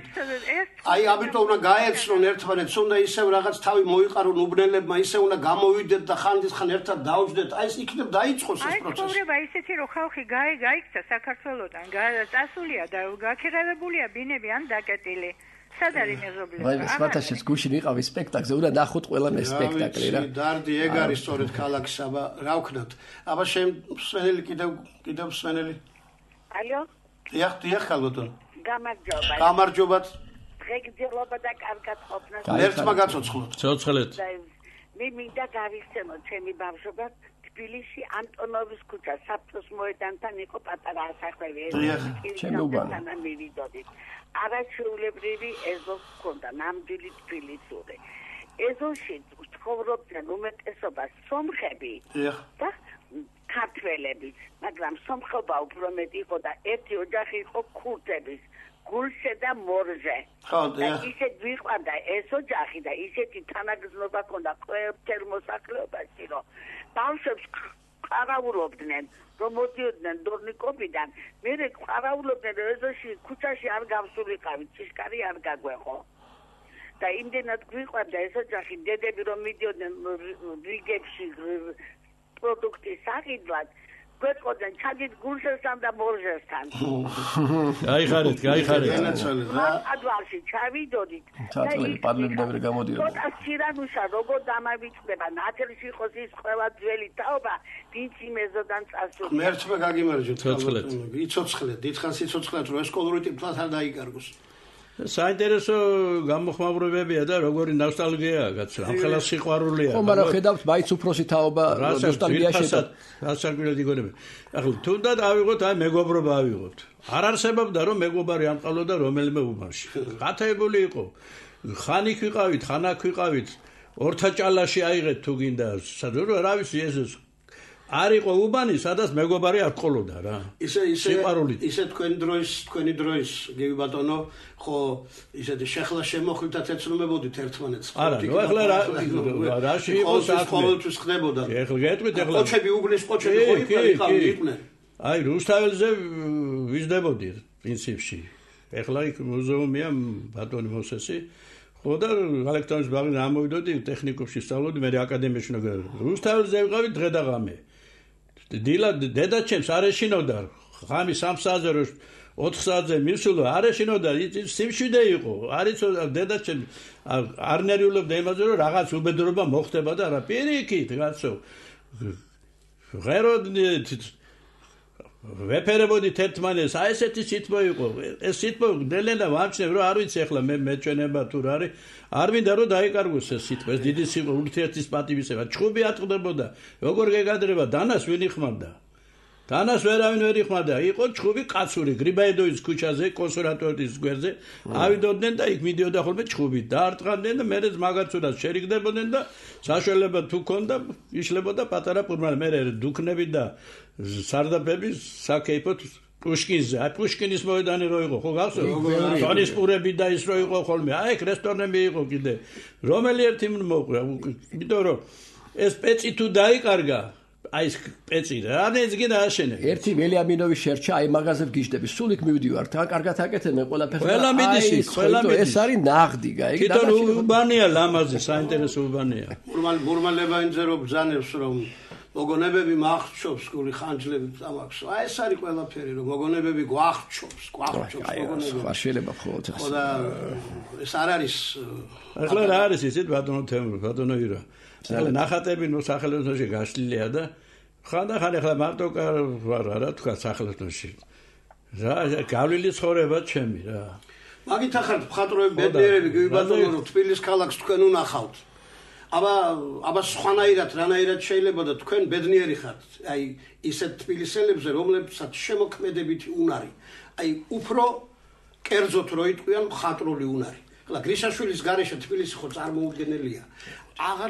აი ამიტომ უნდა გაეცნონ ერთმანეთს, უნდა ისევ რაღაც თავი მოიყარონ უბნელებმა, ისე უნდა გამოვიდეთ და ხანდისხან ერთად დაუჯდეთ. აი ეს იქნებ დაიწყოს ეს პროცესი. აი ცხოვრება ისეთი რომ ხალხი გაიქცა საქართველოსთან, წასულია და გაქირავებულია ბინები ან დაკეტილი. სად არის მეზობლობა? ვაი, სპარტაშეს გუშინ ვიყავი სპექტაკლზე, უნდა ნახოთ ყველანაირ სპექტაკლი რა. დარდი ეგ არის სწორედ ქალაქის, აბა რა ვქნათ? აბა შენ სვენელი კიდევ სვენელი. ალო? დიახ, ქალბატონო. გამარჯობათ. დღეგრძელობა და კარგად ყოფნა. ერთმა გაცოცხლოთ. ცოცხლეთ. მე მინდა გავიხსენოთ ჩემი ბავშვობა თბილისში ანტონოვის ქუჩა, საფრთხოს მოედანთან იყო პატარა ასახლები. ჩემი უბანი. მივიდოდით. არაჩვეულებრივი ეზო ჰქონდა, ნამდვილი თბილისური. ეზოში ცხოვრობდნენ უმეტესობა სომხები და ქართველები, მაგრამ სომხობა უფრო მეტი იყო და ერთი ოჯახი იყო ქურთების, გულშე და მორჟე. და ისე გვიყვარდა ეს ოჯახი და ისეთი თანაგრძნობა ჰქონდა ყველ მოსახლეობაში, რომ ბავშვებს ყარავულობდნენ, რომ მოდიოდნენ დორნიკობიდან, მერე ყარავულობდნენ, რომ ეზოში ქუჩაში არ გავსულიყავით, ჭიშკარი არ გაგვეყო. და იმდენად გვიყვარდა ეს ოჯახი, დედები რომ მიდიოდნენ რიგებში პროდუქტის აღიდლად, გვეწყოდნენ ჩაგით გულშესთან და მორჟესთან. გაიხარეთ. ადვალში ჩავიდოდით. ჩაწლები პარლამენტში გამოდიოდნენ. ცოტა სირანუშა როგორ დამავიწყდება, ნათელში იყოს ის ყველა ძველი თაობა, ვინც იმეზოდან წასული. მერცმა გაგიმარჯვეთ. იცოცხლეთ, დიდხანს იცოცხლეთ, რომ ეს კოლორიტი თვალ არ დაიკარგოს. საინტერესო გამოხმაურებებია და როგორი ნოსტალგიაა გაცრა. ამხელა სიყვარულია. ხო, მაგრამ ხედავთ, მაინც უფროსი თაობა ნოსტალგიაში. რასაკვირველი გონები. ახლა თუნდაც ავიღოთ, აი მეგობრობა ავიღოთ. არ არსებობდა რომ მეგობარი ამყალოდა რომელიმე უბანში. გათაებული იყო. ხანიქ ვიყავით, ხანაკ ვიყავით. ორთაჭალაში აიღეთ თუ გინდა. რა ვიცი ეს არ იყო უბანი, სადაც მეგობარი არ ყოლოდა რა. ისე თქვენი დროის გივი ბატონო, ხო, ისეთი შეხლა შემოხილთაც ეცნობებოდით ერთმანეთს. არა, ნუ ახლა რაში იყო საქმე. ყოველთვის ხდებოდა. ეხლა გეტყვით ახლა. ყოჩები უბნის ყოჩები ხო იყვნენ. აი რუსთაველზე ვიზდებოდი პრინციპში. ეხლა იქ მუზეუმია ბატონი მოსესი. ხო და ალექტრონის ბაღი ამოვიდოდი ტექნიკუმში სწავლობდი, მე აკადემიაში რუსთაველზე ვიყავი დღე და ღამე. დედა ჩემს არ ეშინოდა ღამე 3 საათზე 4 საათზე მისულა არ ეშინოდა სიმშვიდე იყო არის დედა ჩემ არ ნერვიულობდა იმაზე რომ რაღაც უბედურობა მოხდება და რა პირიქით კაცო ღერო ვეფერებოდი თერთმანეს აი ესეთი სიტყვა იყო ეს სიტყვა დელენა ვამჩნევ რომ არ ვიცი ახლა მე მეჩვენება თუ რა არის არ მინდა რომ დაიკარგოს ეს სიტყვა ეს დიდი სიტყვა ურთიერთის პატივისება ჩხუბი ატყდებოდა როგორ გეგადრება დანას ვინ იხმარდა დანას ვერავინ ვერ იხმარდა იყო ჩხუბი კაცური გრიბაედოვის ქუჩაზე კონსერვატორიის გვერდზე ავიდოდნენ და იქ მიდიოდა ხოლმე ჩხუბი დაარტყამდნენ და მერე მაგაცურად შერიგდებოდნენ და საშუალება თუ ქონდა იშლებოდა პატარა პურმანი მერე დუქნები და სარდაფები საკეიფოთ პუშკინზე აი პუშკინის მოედანი რო იყო ხო გახსოვთ ტონის პურები და ის რო იყო ხოლმე აი ეგ რესტორნები იყო კიდე რომელი ერთი მოყვა იმიტომ რომ ეს პეცი თუ დაიკარგა აი ეს პეცი რამდენიც კი დააშენე. ერთი ველიამინოვის შერჩა აი მაღაზიაზე გიждდები. სულ იქ მივდივართ. კარგად აკეთებ მე ყველაფერს. ყველა მიდის, ყველა მიდის. ეს არის ნაღდი, გაიგე? თვითონ უბანია ლამაზი, საინტერესო უბანია. მურმალებაინძე რო ბძანებს რომ მოგონებები მახრჩობს გული ხანჯლები წამაქვს. აი ეს არის ყველაფერი რომ მოგონებები გვახრჩობს მოგონებები. არ შეიძლება ხოლმე ეს. ხო და ეს არ არის ახლა რა არის ისეთ ბატონო თემური, ბატონო ირა. ახლა ნახატები ნუ სახელმწიფოში გაშლილია და ხანდახან ახლა მარტო ვარ რა თქვა სახელმწიფოში. რა გავლილი ცხოვრება ჩემი რა. მაგით ახლა მხატვრები ბედნიერები გიბატონო რომ თბილისის ქალაქს თქვენ უნახავთ. აბა სხვანაირად რანაირად შეიძლება და თქვენ ბედნიერი ხართ. აი ისეთ თბილისელებზე რომლებსაც შემოქმედებითი უნარი. აი უფრო კერძოდ რო იტყვიან მხატვრული უნარი. ახლა გრიშაშვილის გარეშე თბილისი ხო წარმოუდგენელია. აღარ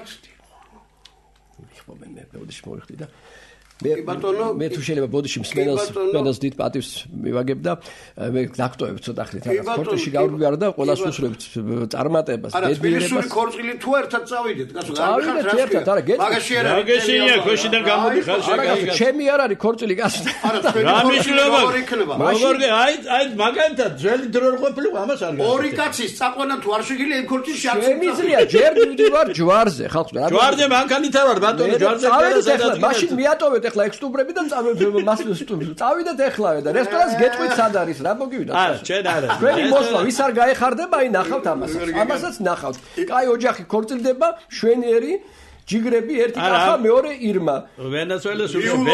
მე ბოდიში მოვიხდი და მე თუ შეიძლება ბოდიში მსმენელს დიდ პატივს მივაგებ და მე დაქტოებ ცოტა ხნით რაღაც ქორწილში გავგვიარ და ყველას უსურვებთ წარმატებას ბედნიერებას ქორწილი თუ ერთად წავიდეთ კაცო გავიხართ ერთად არა მაგაშია ქვეშიდან გამოდიხარ შეგაიგე ჩემი არ არის ქორწილი კაცო რა მნიშვნელობა როგორ აი მაგალითად ძველი დრო რო ყოფილიყო ამას არ გასაგებია ორი კაცის წაყვანა თუ არ შეგიძლია იმ ქორწილში არ შემიძლია ჯერ მივდივარ ჯვარზე ხალხო ჯვარზე მანქანით არ ვარ ბატონო ჯვარზე გადასადაც მაშინ მიატოვეთ ახლა ექსტუბრები და წავიდეთ ეხლავე და რესტორანს გეტყვით სად არის რა მოგივიდათ არა ჩვენ არა ჩვენი მოსვლა ვის არ გაეხარდება აი ნახავთ ამასაც ნახავთ კაი ოჯახი ქორწილდება შვენიერი ჯიგრები ერთი კახა მეორე ირმა ვენესუელას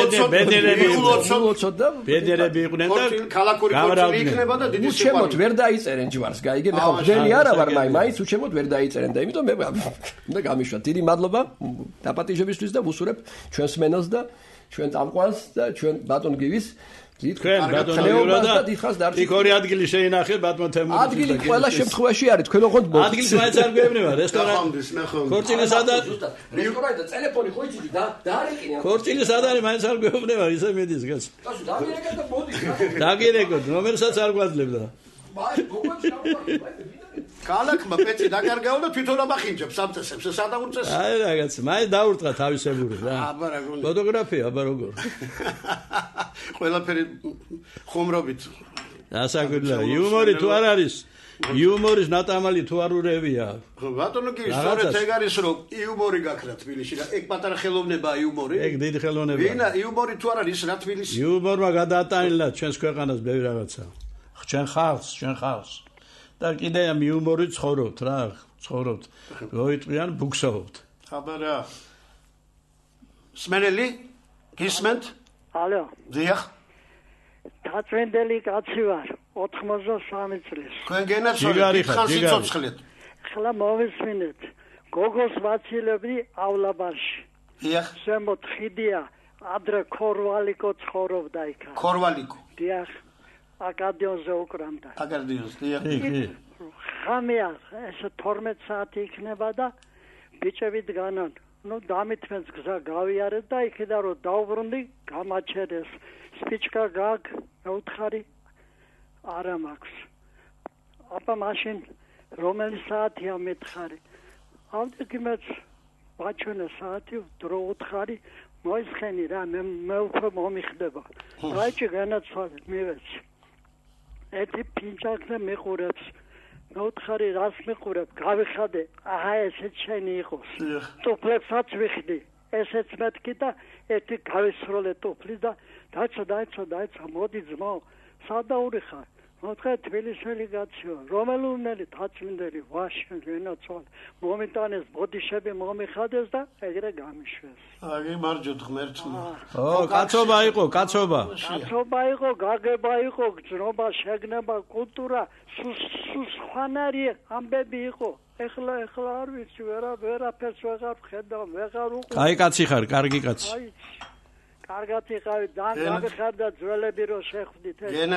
ბედნიერები იყვნენ და ქალაქური ქორწილი იქნება და დიდი სიყვარული უჩემოთ ვერ დაიწერენ ჯვარს გაიგე მე ხო ძველი არა ვარ მაინც უჩემოთ ვერ დაიწერენ და იმიტომ მე უნდა გამიშვათ დიდი მადლობა დაპატიჟებისთვის და ვუსურებ ჩვენს მენელს და ჩვენ წამყვანს და ჩვენ ბატონ გივის თქვენ ბატონო იურა და იქ ორი ადგილი შეინახე ბატონ თემური ადგილი ყველა შემთხვევაში არის თქვენ ოღონდ ადგილს მაინც არ გვეუბნება რესტორანი ქორწილი სადა რესტორანი და ტელეფონი ხო იცი და დაარეკინე ქორწილი სადა არის მაინც არ გვეუბნება ისე მიდის გას კაცო დაგირეკე და მოდი დაგირეკოთ ნომერსაც არ გვაძლებდა მაი გოგოჩი ამბობ კალაკმა პეცი დაკარგაო და თვითონ ამახინჯებს სამწესებს ეს ადაურწეს აი რაღაც მაინც დაურტყა თავისებური რა აბა რა გონი ფოტოგრაფია აბა როგორ ყველაფერი ხუმრობით ასაგვილა იუმორი თუ არ არის იუმორის ნატამალი თუ არ ურევია ბატონო კი სწორედ ეგ არის რომ იუმორი გაქრა თბილისში და ეგ პატარა ხელოვნებაა იუმორი ეგ დიდი ხელოვნებაა ვინა იუმორი თუ არ არის რა თბილისში იუმორმა გადაატანილა ჩვენს ქვეყანას ბევრი რაღაცა ჩვენ ხალხს და კიდე ამ იუმორი ცხოვრობთ რა ცხოვრობთ მოიტყვიან ბუქსოვთ ხაბარა სმენელი გისმენთ ალო დიახ დაწვენდელი კაცი ვარ 83 წლის თქვენ გენაცვალეთ ხან სიცოცხლეთ ხლა მოვისმინეთ გოგოს ვაცილებდიავლაბარში დიახ შემოთ ხიდია ადრე ქორვალიკო ცხოვრობდა იქ ქორვალიკო დიახ აკადიონზე უკრამდა აკადიონზე დიახ ხამია ეს 12 საათი იქნება და ბიჭები დგანან ნუ დამithmens გზა გავიარეთ და იქიდან რომ დავბრუნდი გამაჩერეს სპიჩკა გაგ მეუთხარი არა მაქვს აბა მაშინ რომელი საათია მეთხარი ავდიგიმეც ბაჩვენე საათი დრო უთხარი მოისხენი რა მე უფრო მომიხდება რაიჭი განაცვალე მივეცი ერთი პინჭაკზე მიყურებს მეუთხარი რას მიყურებ გავიხადე აჰა ესეც შენი იყოს ტუფლებსაც ვიხდი ესეც მეთქი და ერთი გავისროლე ტუფლი და დაიცა მოდი ძმაო სადაური ხარ მოთხე თბილისელი კაცია რომელუნელი დაწმინდელი ვაშენ გენაცვალე მომიტანეს ბოდიშები მომიხადეს და ეგრე გამიშვეს აგი მარჯოთ ღმერთმა კაცობა იყო გაგება იყო გზნობა შეგნება კულტურა სხვანარი ამბები იყო ეხლა არ ვიცი ვერაფერს ვეღარ ვხედავ ვეღარ უყურებ კაი კაცი ხარ კარგი კაცი კარგად იყავი დაგიხარ და ძველები რო შეხვდით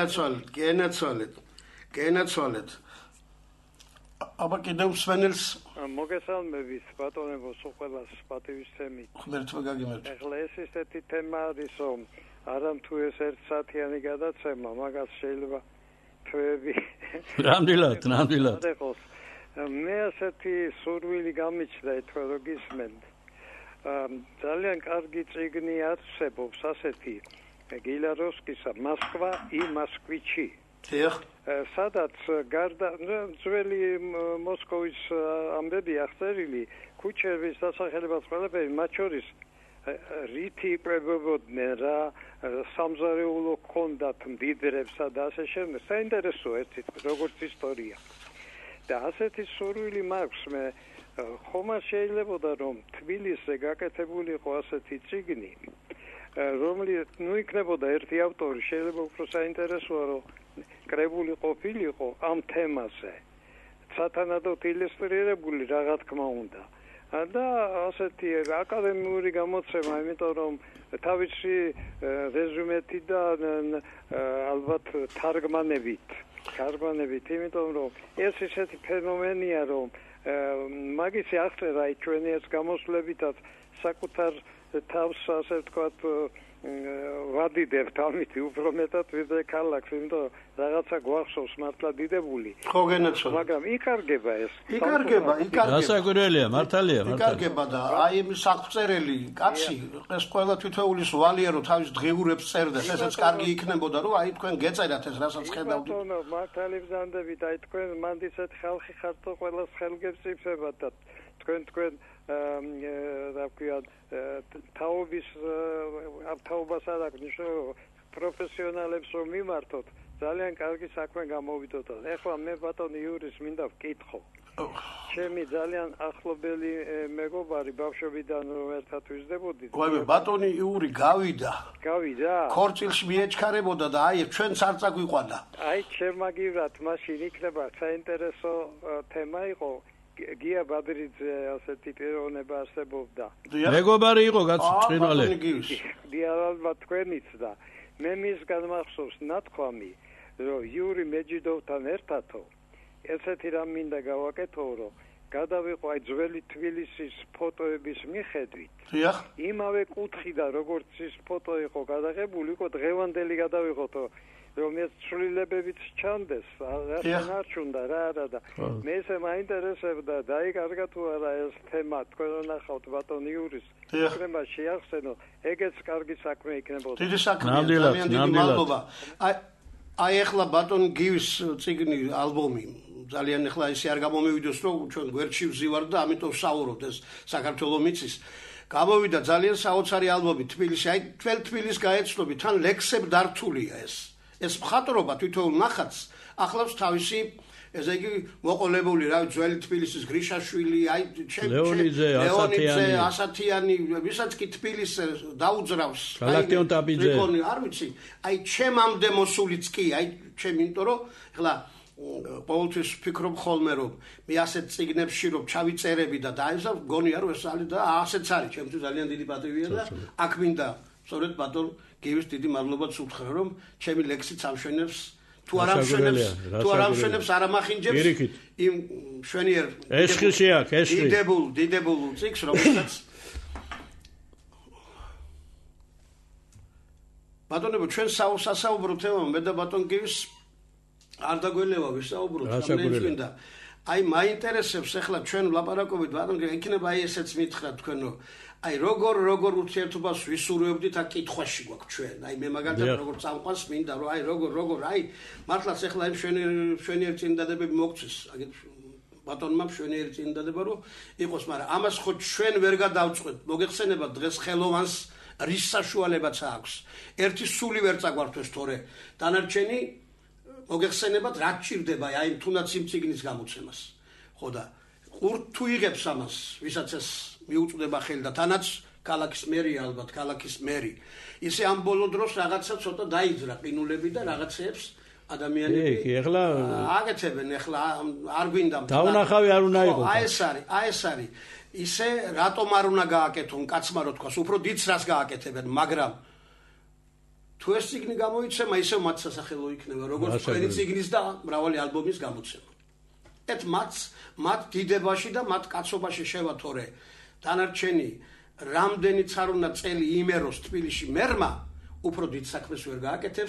გენაცვალეთ აბა კიდევ სვენელს მოგესალმებით ბატონებო ყველას პატივისცემი ღმერთმა გაგიმართ ეხლა ეს ისეთი თემა არის რომ არამ თუ ეს ერთ საათიანი გადაცემა მაგას შეიძლება თვეები ნამდვილად მე ასეთი სურვილი გამიჩნდა ეთქვა რომ გისმენთ ძალიან კარგი წიგნი არსებობს ასეთი გილაროვსკისა მოსკვა и москвичи. სადაც გარდა ძველი მოსკოვის ამბები აღწერილი ქუჩების დასახელებას ყველაფერი მათ შორის რითი იკრებებოდნენ რა სამზარეულო ჰქონდათ მდიდრებსა და ასე შემდეგ საინტერესოა ერთი როგორც ისტორია და ასეთი სურვილი მაქვს მე ხომა შეიძლებოდა რომ თბილისზე გაკეთებულიყო ასეთი წიგნი რომელიც იქნებოდა ერთი ავტორი შეიძლება უფრო საინტერესოა რომ კრებული ყოფილიყო ამ თემაზე სათანადოდ ილუსტრირებული რა თქმა უნდა და ასეთი აკადემიური გამოცემა იმიტომ რომ თავისი რეზუმეთი და ალბათ თარგმანებით იმიტომ რომ ეს ისეთი ფენომენია რომ მაგისი აღწერა ჩვენი ეს გამოსვლებითაც საკუთარ თავს ასე ვთქვათ ვადიდებთ ამით უფრო მეტად ვიდრე ქალაქს იმიტომ რაღაცა გვახსოვს მართლა დიდებული ხო გენაცო მაგრამ იკარგება ეს გასაკვირველია მართალია იკარგება და აი იმ საყწერელი კაცი ეს ყველა თითოეულის ვალია რომ თავის დღიურებს წერდეს ესეც კარგი იქნებოდა რომ აი თქვენ გეწერათ ეს რასაც ხედავთ მართალი ბრძანდებით აი თქვენ მანდისეთ ხალხი ხართ ყველას ხელგებსიფებათ და თქვენ რა ვქია თაობის თაობას არ აქვს ნიშნულობა პროფესიონალებს რომ მიმართოთ ძალიან კარგი საქმე გამოვიდოთ ეხლა მე ბატონი იურის მინდა ვკითხო ჩემი ძალიან ახლობელი მეგობარი ბავშვობიდან რომ ერთად ვიზრდებოდით გვაი ბატონი იური გავიდა ქორწილში მიეჩქარებოდა და აი ჩვენც არ წაგვიყვანა აი შემაგივრად მაშინ იქნება საინტერესო თემა იყო გია ბადრიძე ასეთი პიროვნება არსებობდა. მეგობარი იყო გაწვრთნვალე. დიალალბათ თქვენიც და მე მისგან მახსოვს ნათქვამი, რომ იური მეჯიდოვთან ერთადო ესეთი რამ მინდა გავაკეთო, რომ გადავიყო აი ძველი თბილისის ფოტოების მიხედვით. იმავე კუთხიდან როგორც ის ფოტო იყო გადაღებული, იყო დღევანდელი გადავიღოთო რომ ეს ცვლილებებიც ჩანდეს, არ ჩუნდა რა და მე ესე მაინტერესებდა დაიკარგა თუ არა ეს თემა თქვენ ნახავთ ბატონ იურის თემა შეახსენო ეგეც კარგი საქმე იქნებოდა დიდი საქმეა ძალიან დიდი მადლობა აი ახლა ბატონ გივის წიგნი ალბომი ძალიან ახლა ისე არ გამომივიდეს რომ ჩვენ გვერდში ვზივარ და ამიტომ ვსაუბრობთ ეს საქართველოს მიწის გამოვიდა ძალიან საოცარი ალბომი თბილისში აი თვალ თბილისს გაეცნობით თან ლექსებ დართულია ეს მხატვრობა თვითონ ნახატს ახლავს თავისი ესე იგი მოყოლებული რა ძველი თბილისის გრიშაშვილი აი ლეონიძე ასათიანი ვისაც კი თბილისს დაუძრავს გალაქტიონ ტაბიძე არ ვიცი აი ჩემამდე მოსულიც კი აი ჩემ იმიტომ რომ ეხლა ყოველთვის ვფიქრობ ხოლმე რომ მე ასეთ წიგნებში რომ ჩავიწერები და დაიზავ გონია რომ ეს არის და ასეც არის ჩემთვის ძალიან დიდი პატივია და აქ მინდა სწორედ ბატონ გივის დიდი მადლობაც უთხრა რომ ჩემი ლექსიც ამშვენებს თუ არ ამშვენებს არ ამახინჯებს იმ შვენიერ ეშხილში აქ ეშხილი დიდებულ წიგნს რომელსაც ბატონებო ჩვენ სასაუბრო თემა მე და ბატონ გივის არ დაგველევა ვისაუბროთ ამენწმინდა აი მაინტერესებს ახლა ჩვენ ვლაპარაკობთ ბატონ იქნება აი ესეც მითხრა თქვენო აი როგორ ურთიერთობას ვისურვებდით აქ კითხვაში გვაქვს ჩვენ აი მე მაგალითად როგორ წამყვანს მინდა რომ აი როგორ აი მართლაც ახლა იმ შვენიერ წინდადებები მოგწეს აგეთ ბატონმა შვენიერი წინდადება რომ იყოს მაგრამ ამას ხო ჩვენ ვერ გადავწყვეტ მოგეხსენებათ დღეს ხელოვანს რის საშუალებაც აქვს ერთი სული ვერ წაგვართვეს თორე დანარჩენი მოგეხსენებათ რა ჭირდება აი თუნდაც იმ წიგნის გამოცემას ხო და თუ იღებს ამას ვისაც ეს მიუწვდება ხელი და თანაც ქალაქის მერია ალბათ ქალაქის მერი ისე ამ ბოლო დროს რაღაცა ცოტა დაიძრა ყინულები და რაღაცებს ადამიანები ეხლა აკეთებენ ეხლა არ გვინდა დაუნახავი არ უნდა იყოს აი ეს არის ისე რატომ არ უნდა გააკეთონ კაცმა რო თქვას უფრო დიდს რას გააკეთებენ მაგრამ თუ ეს წიგნი გამოიცემა ისევ მათ სასახელო იქნება როგორც თქვენი წიგნის და მრავალი ალბომის გამოცემა ეს მათ დიდებაში და მათ კაცობაში შევათორე დანარჩენი რამდენიც არ უნდა წელი იმეროს თბილისში მერმა უფრო დიდ საქმეს ვერ გააკეთებს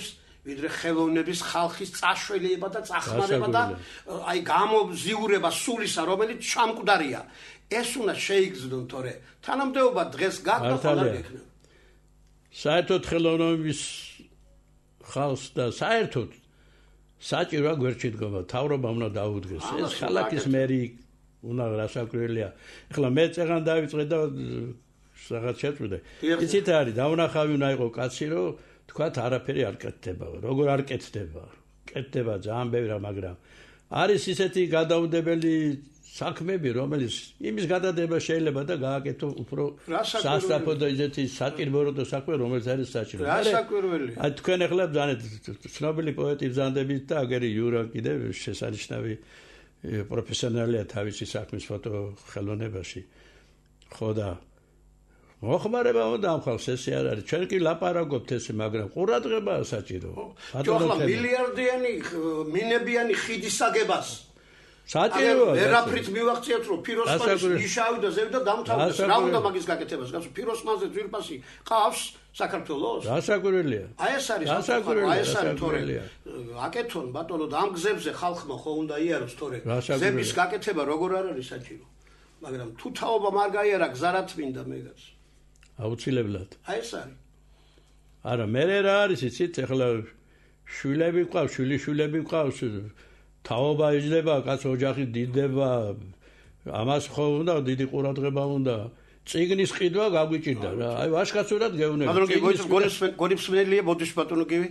ვიდრე ხელოვნების ხალხის წაშველება და წახმარება და აი გამოზიურება სულისა, რომელიც ჩამკვდარია. ეს უნდა შეიგრძნონ, თორე თანამდებობა დღეს გაკეთდა არ გექნება. საერთოდ ხელოვნების ხალხს და საერთოდ საჭიროა გვერდში დგომა, თავრობა უნდა დაუდგეს. ეს ქალაქის მერი უნდა რასაკვირველია. ეხლა მე წეღან დავიწყე და რაღაც შეწვდე. იცით არის, დავნახავი უნდა იყო კაცი, რომ თქვათ არაფერი არ კეთდება. როგორ არ კეთდება? კეთდება ძალიან ბევრი რა, მაგრამ არის ისეთი გადაუდებელი საქმეები, რომელიც იმის გადადება შეიძლება და გააკეთო უფრო სასწრაფო და ისეთი საჭიროა და საქმე, რომელიც არის საჭირო. რასაკვირველია. აი თქვენ ახლა ბრძანეთ ცნობილი პოეტი ბრძანდებით და აგერი იურა კიდევ შესანიშნავი პროფესიონალია თავისი საქმის ფოტო ხელოვნებაში. ხო და მოხმარება უნდა ამ ხალხს ესე არ არის. ჩვენ კი ლაპარაკობთ ესე, მაგრამ ყურადღებაა საჭირო. ახლა მილიარდიანი მინებიანი ხიდის აგებას საჭიროა. ვერაფრით მივახციეთ, რომ ფიროსმანის ნიშავი და ზევი და დამთავრდეს. რა უნდა მაგის გაკეთებას? გასულ ფიროსმანზე ძვირფასი ყავს საქართველოს? რასაკვირველია. აი ეს არის აი ეს არის თორე აკეთონ ბატონო და ამ გზებზე ხალხმა ხო უნდა იაროს თორე გზების გაკეთება როგორ არ არის საჭირო. მაგრამ თუ თაობა არ გაიარა გზა რა თმინდა მეგაც. აუცილებლად. აი ეს არის. არა, მე რა არის იცით, ახლა შვილები ყავს, შვილიშვილები ყავს, თაობა იჯდება, კაც ოჯახი დიდდება, ამას ხო უნდა დიდი ყურადღება უნდა. წიგნის ყიდვა გაგვიჭირდა რა. აი ვაშკაცურად გეუბნები. ბატონო გონიფსმენელია ბოდიში ბატონო გივი.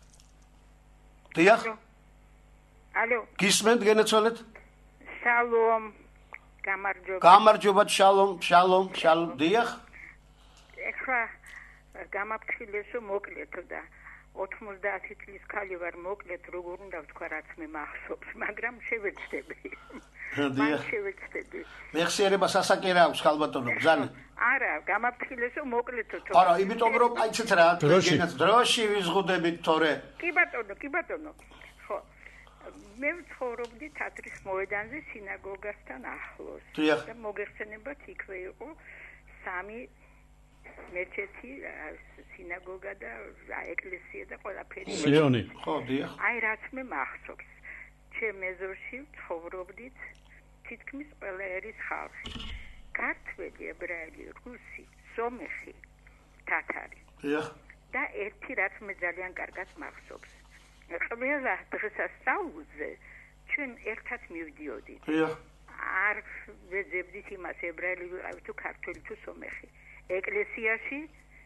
დიახ. ალო. გისმენთ გენეცვალეთ? შალომ. გამარჯობა. გამარჯობა, შალომ. დიახ. ეხლა გამაფრთხილესო მოკლედ და 90 წლის ქალი ვარ, მოკლედ როგორ უნდა ვთქვა, რაც მე მახსოვს, მაგრამ შევეცდები. დიახ. მეხსიერება სასაკერა აქვს ხალბატონო, ბრძანე. არა, გამაფრთხილესო მოკლედ თო. არა, იმიტომ რომ აიცეთ რა, დროში ვიზღუდებით თორე. კი ბატონო. ხო. მე ვცხოვრობდი თათრის მოედანზე სინაგოგასთან ახლოს. და მოგეხსენებათ იქვე იყო 3 მეჩეთი, სინაგოგა და ეკლესია და ყველაფერი. სიონი. ხო, დიახ. აი რაც მე მახსოვს. ჩემ ეზოში ცხოვრობდით თითქმის ყველა ერის ხალხი. ქართველი, ებრაელი, რუსი, სომეხი, თათარი. დიახ. და ერთი რაც მე ძალიან კარგად მახსოვს. ყველა დღესასწაულზე ჩვენ ერთად მივდიოდით. დიახ. არ ვეძებდით იმას ებრაელი თუ ქართველი თუ სომეხი. ეკლესია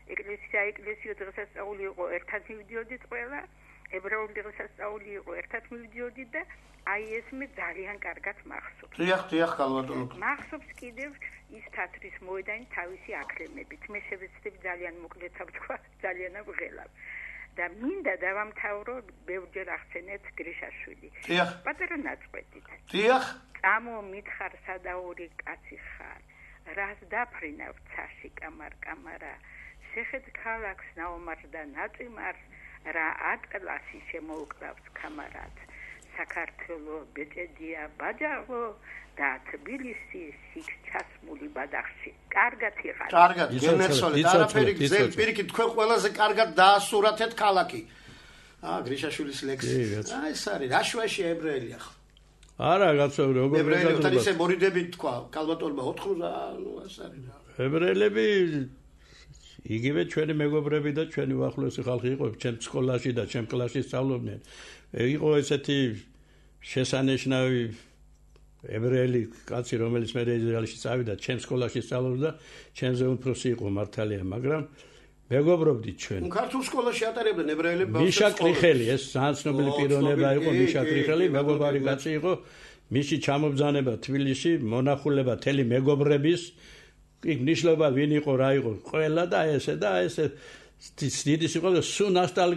დღესასწაული იყო ერთად მივდიოდით ყველა, ებრაული დღესასწაული იყო ერთად მივდიოდით და აი ეს მე ძალიან კარგად მახსოვს. დიახ, ხალბატონო. მახსოვს კიდევ ის თათრის მოედანი თავისი აკლემებით. მე შევეცდები ძალიან მოკლედ ვთქვა, ძალიან აღღელავ. და მინდა დავამთავრო ბევრჯერ ახსენეთ გრიშაშვილი. დიახ. პატარა ნაწყვეტით. დიახ. წამო მითხარ სადაური კაცი ხარ. რას დაფრინავ ცაში კამარ-კამარა. შეხეთ ქალაქს ნაომარ და ნაწიმარს რა ატლასი შემოუკლავს კამარად. საქართველო ბეჭედია ბაჯაღო და თბილისი სიქ ჩასმული ბადახში. კარგად იყავ. კარგად, გენერცოლეთ, არაფერი გზელ პირიქით თქვენ ყველაზე კარგად დაასურათეთ ქალაქი. გრიშაშვილის ლექსი. აი ეს არის, რაშვაში ებრაელი ახლა. არა, კაცო, როგორ ებრაელებთან ისე მორიდებით თქვა, კალბატონმა 80, ნუ ეს არის. ებრაელები იგივე ჩვენი მეგობრები და ჩვენი უახლოესი ხალხი იყო, ჩემ სკოლაში და ჩემ კლასში სწავლობდნენ. იყო ესეთი შესანიშნავი ებრაელი კაცი, რომელიც მე ისრაელში წავიდა, ჩემ სკოლაში სწავლობდა, ჩემზე უფროსი იყო მართალია, მაგრამ მეგობრობდით ჩვენ. ქართულ სკოლაში ატარებდნენ ებრაელები. მიშა კრიხელი, ეს ძალიან ცნობილი პიროვნება იყო, მიშა კრიხელი, მეგობარი კაცი იყო. მისი ჩამობრძანება თბილისში, მონახულება თელი მეგობრების, იქ ნიშნობა ვინ იყო, რა იყო, ყველა და ესე დიდი იყო და სულ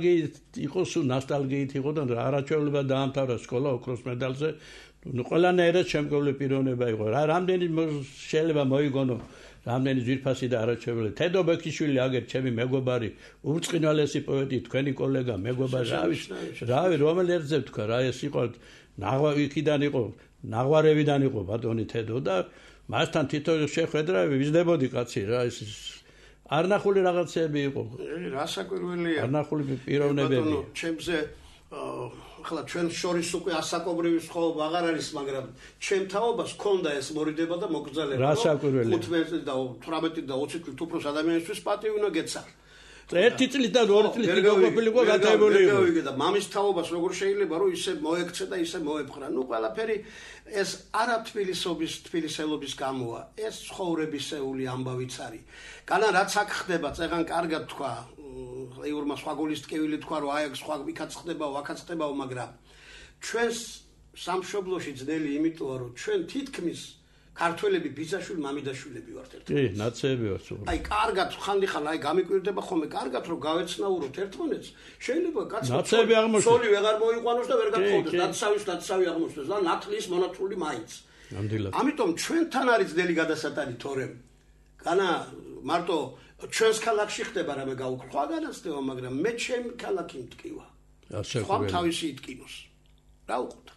ნოსტალგიით იყო და არაჩვეულება დაამთავრა სკოლა ოქროს მედალზე. ნუ ყველანაირად შემკული პიროვნება იყო. რამდენი შეიძლება მოიგონო, რამდენი ძვირფასი და არაჩვეული. თედო ბექიშვილი აგერ ჩემი მეგობარი, ურწყინვალესი პოეტი, თქვენი კოლეგა, მეგობარი, რავი, რომელი ერთზე ვთქვა, რა ეს იყო, იქიდან იყო, ნაღვარევიდან იყო ბატონი თედო და მასთან თითო შეხვედრა ვიზდებოდი კაცი რა ეს არნახული რაღაცები იყო. რასაკვირველია. არნახული პიროვნებები. ჩემზე ახლა ჩვენ შორის უკვე ასაკობრივი სხვაობა აღარ არის, მაგრამ ჩემ თაობას ქონდა ეს მორიდება და მოგზალება. 15 და 18 და 20 წლის უფროს ადამიანისთვის პატივი უნდა გეცა. ერთი წლის და 2 წლის გაგოფილიყო გადაებული იყო. და მამის თაობას როგორ შეიძლება რომ ისე მოექცე და ისე მოეფხრა. ნუ ყველაფერი ეს არა თბილისელობის გამოა, ეს ცხოვრებისეული ამბავიც არის. განან რაც აქ ხდება, წეგან კარგად თქვა, ეურმა სხვა გულის ტკივილი თქვა, რომ აი სხვა იქაც ხდებაო, აქაც ხდებაო, მაგრამ ჩვენს სამშობლოში ძნელი იმიტოა, რომ ჩვენ თითქმის ქართველები ბიძაშვილი მამიდაშვილები ვართ ერთად. კი, ნაცები ვართ. აი, კარგად ხანდახან აი გამიკვირდება ხოლმე, კარგად რომ გავეცნაუროთ ერთმანეთს, შეიძლება კაცო ნაცები აღმოჩნდეს. სოლი ვეღარ მოიყვანოს და ვერ გაგხოდოს, ნაცავი აღმოჩნდეს და ნათლის მონათული მაინც. ნამდვილად. ამიტომ ჩვენთან არის ძნელი გადასატანი თორემ. განა მარტო ჩვენს ქალაქში ხდება რამე გაუქმება, განაცდება, მაგრამ მე ჩემი ქალაქი მტკივა. სხვა თავისი იტკინოს. რა უყურთ?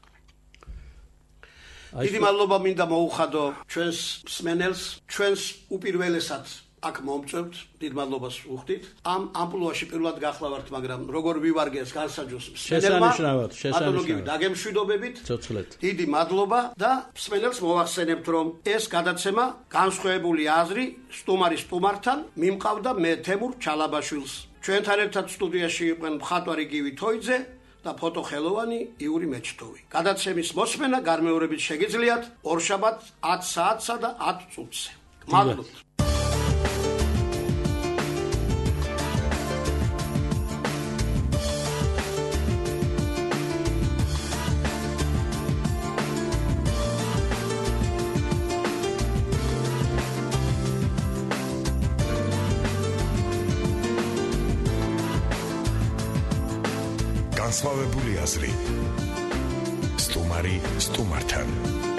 დიდი მადლობა მინდა მოუხადო ჩვენს მსმენელს, ჩვენს უპირველესად აქ მომწევთ, დიდ მადლობას ვუხდით. ამ ამპლუაში პირველად გახლავართ, მაგრამ როგორ ვივარგეს განსაჯოს მსმენელმა. შესანიშნავად. დაგემშვიდობებით. ცოცხლეთ. დიდი მადლობა და მსმენელს მოვახსენებთ, რომ ეს გადაცემა განსხვავებული აზრი სტუმარის სტუმართან მიმყავდა მე თემურ ჩალაბაშვილს. ჩვენთან ერთად სტუდიაში იყვნენ მხატვარი გივი თოიძე და ფოტოხელოვანი იური მეჩთოვი. გადაცემის მოსმენა გარმეორებით შეგიძლიათ ორშაბათს 10 საათსა და 10 წუთზე. მადლობთ. განსხვავებული აზრი სტუმარი სტუმართან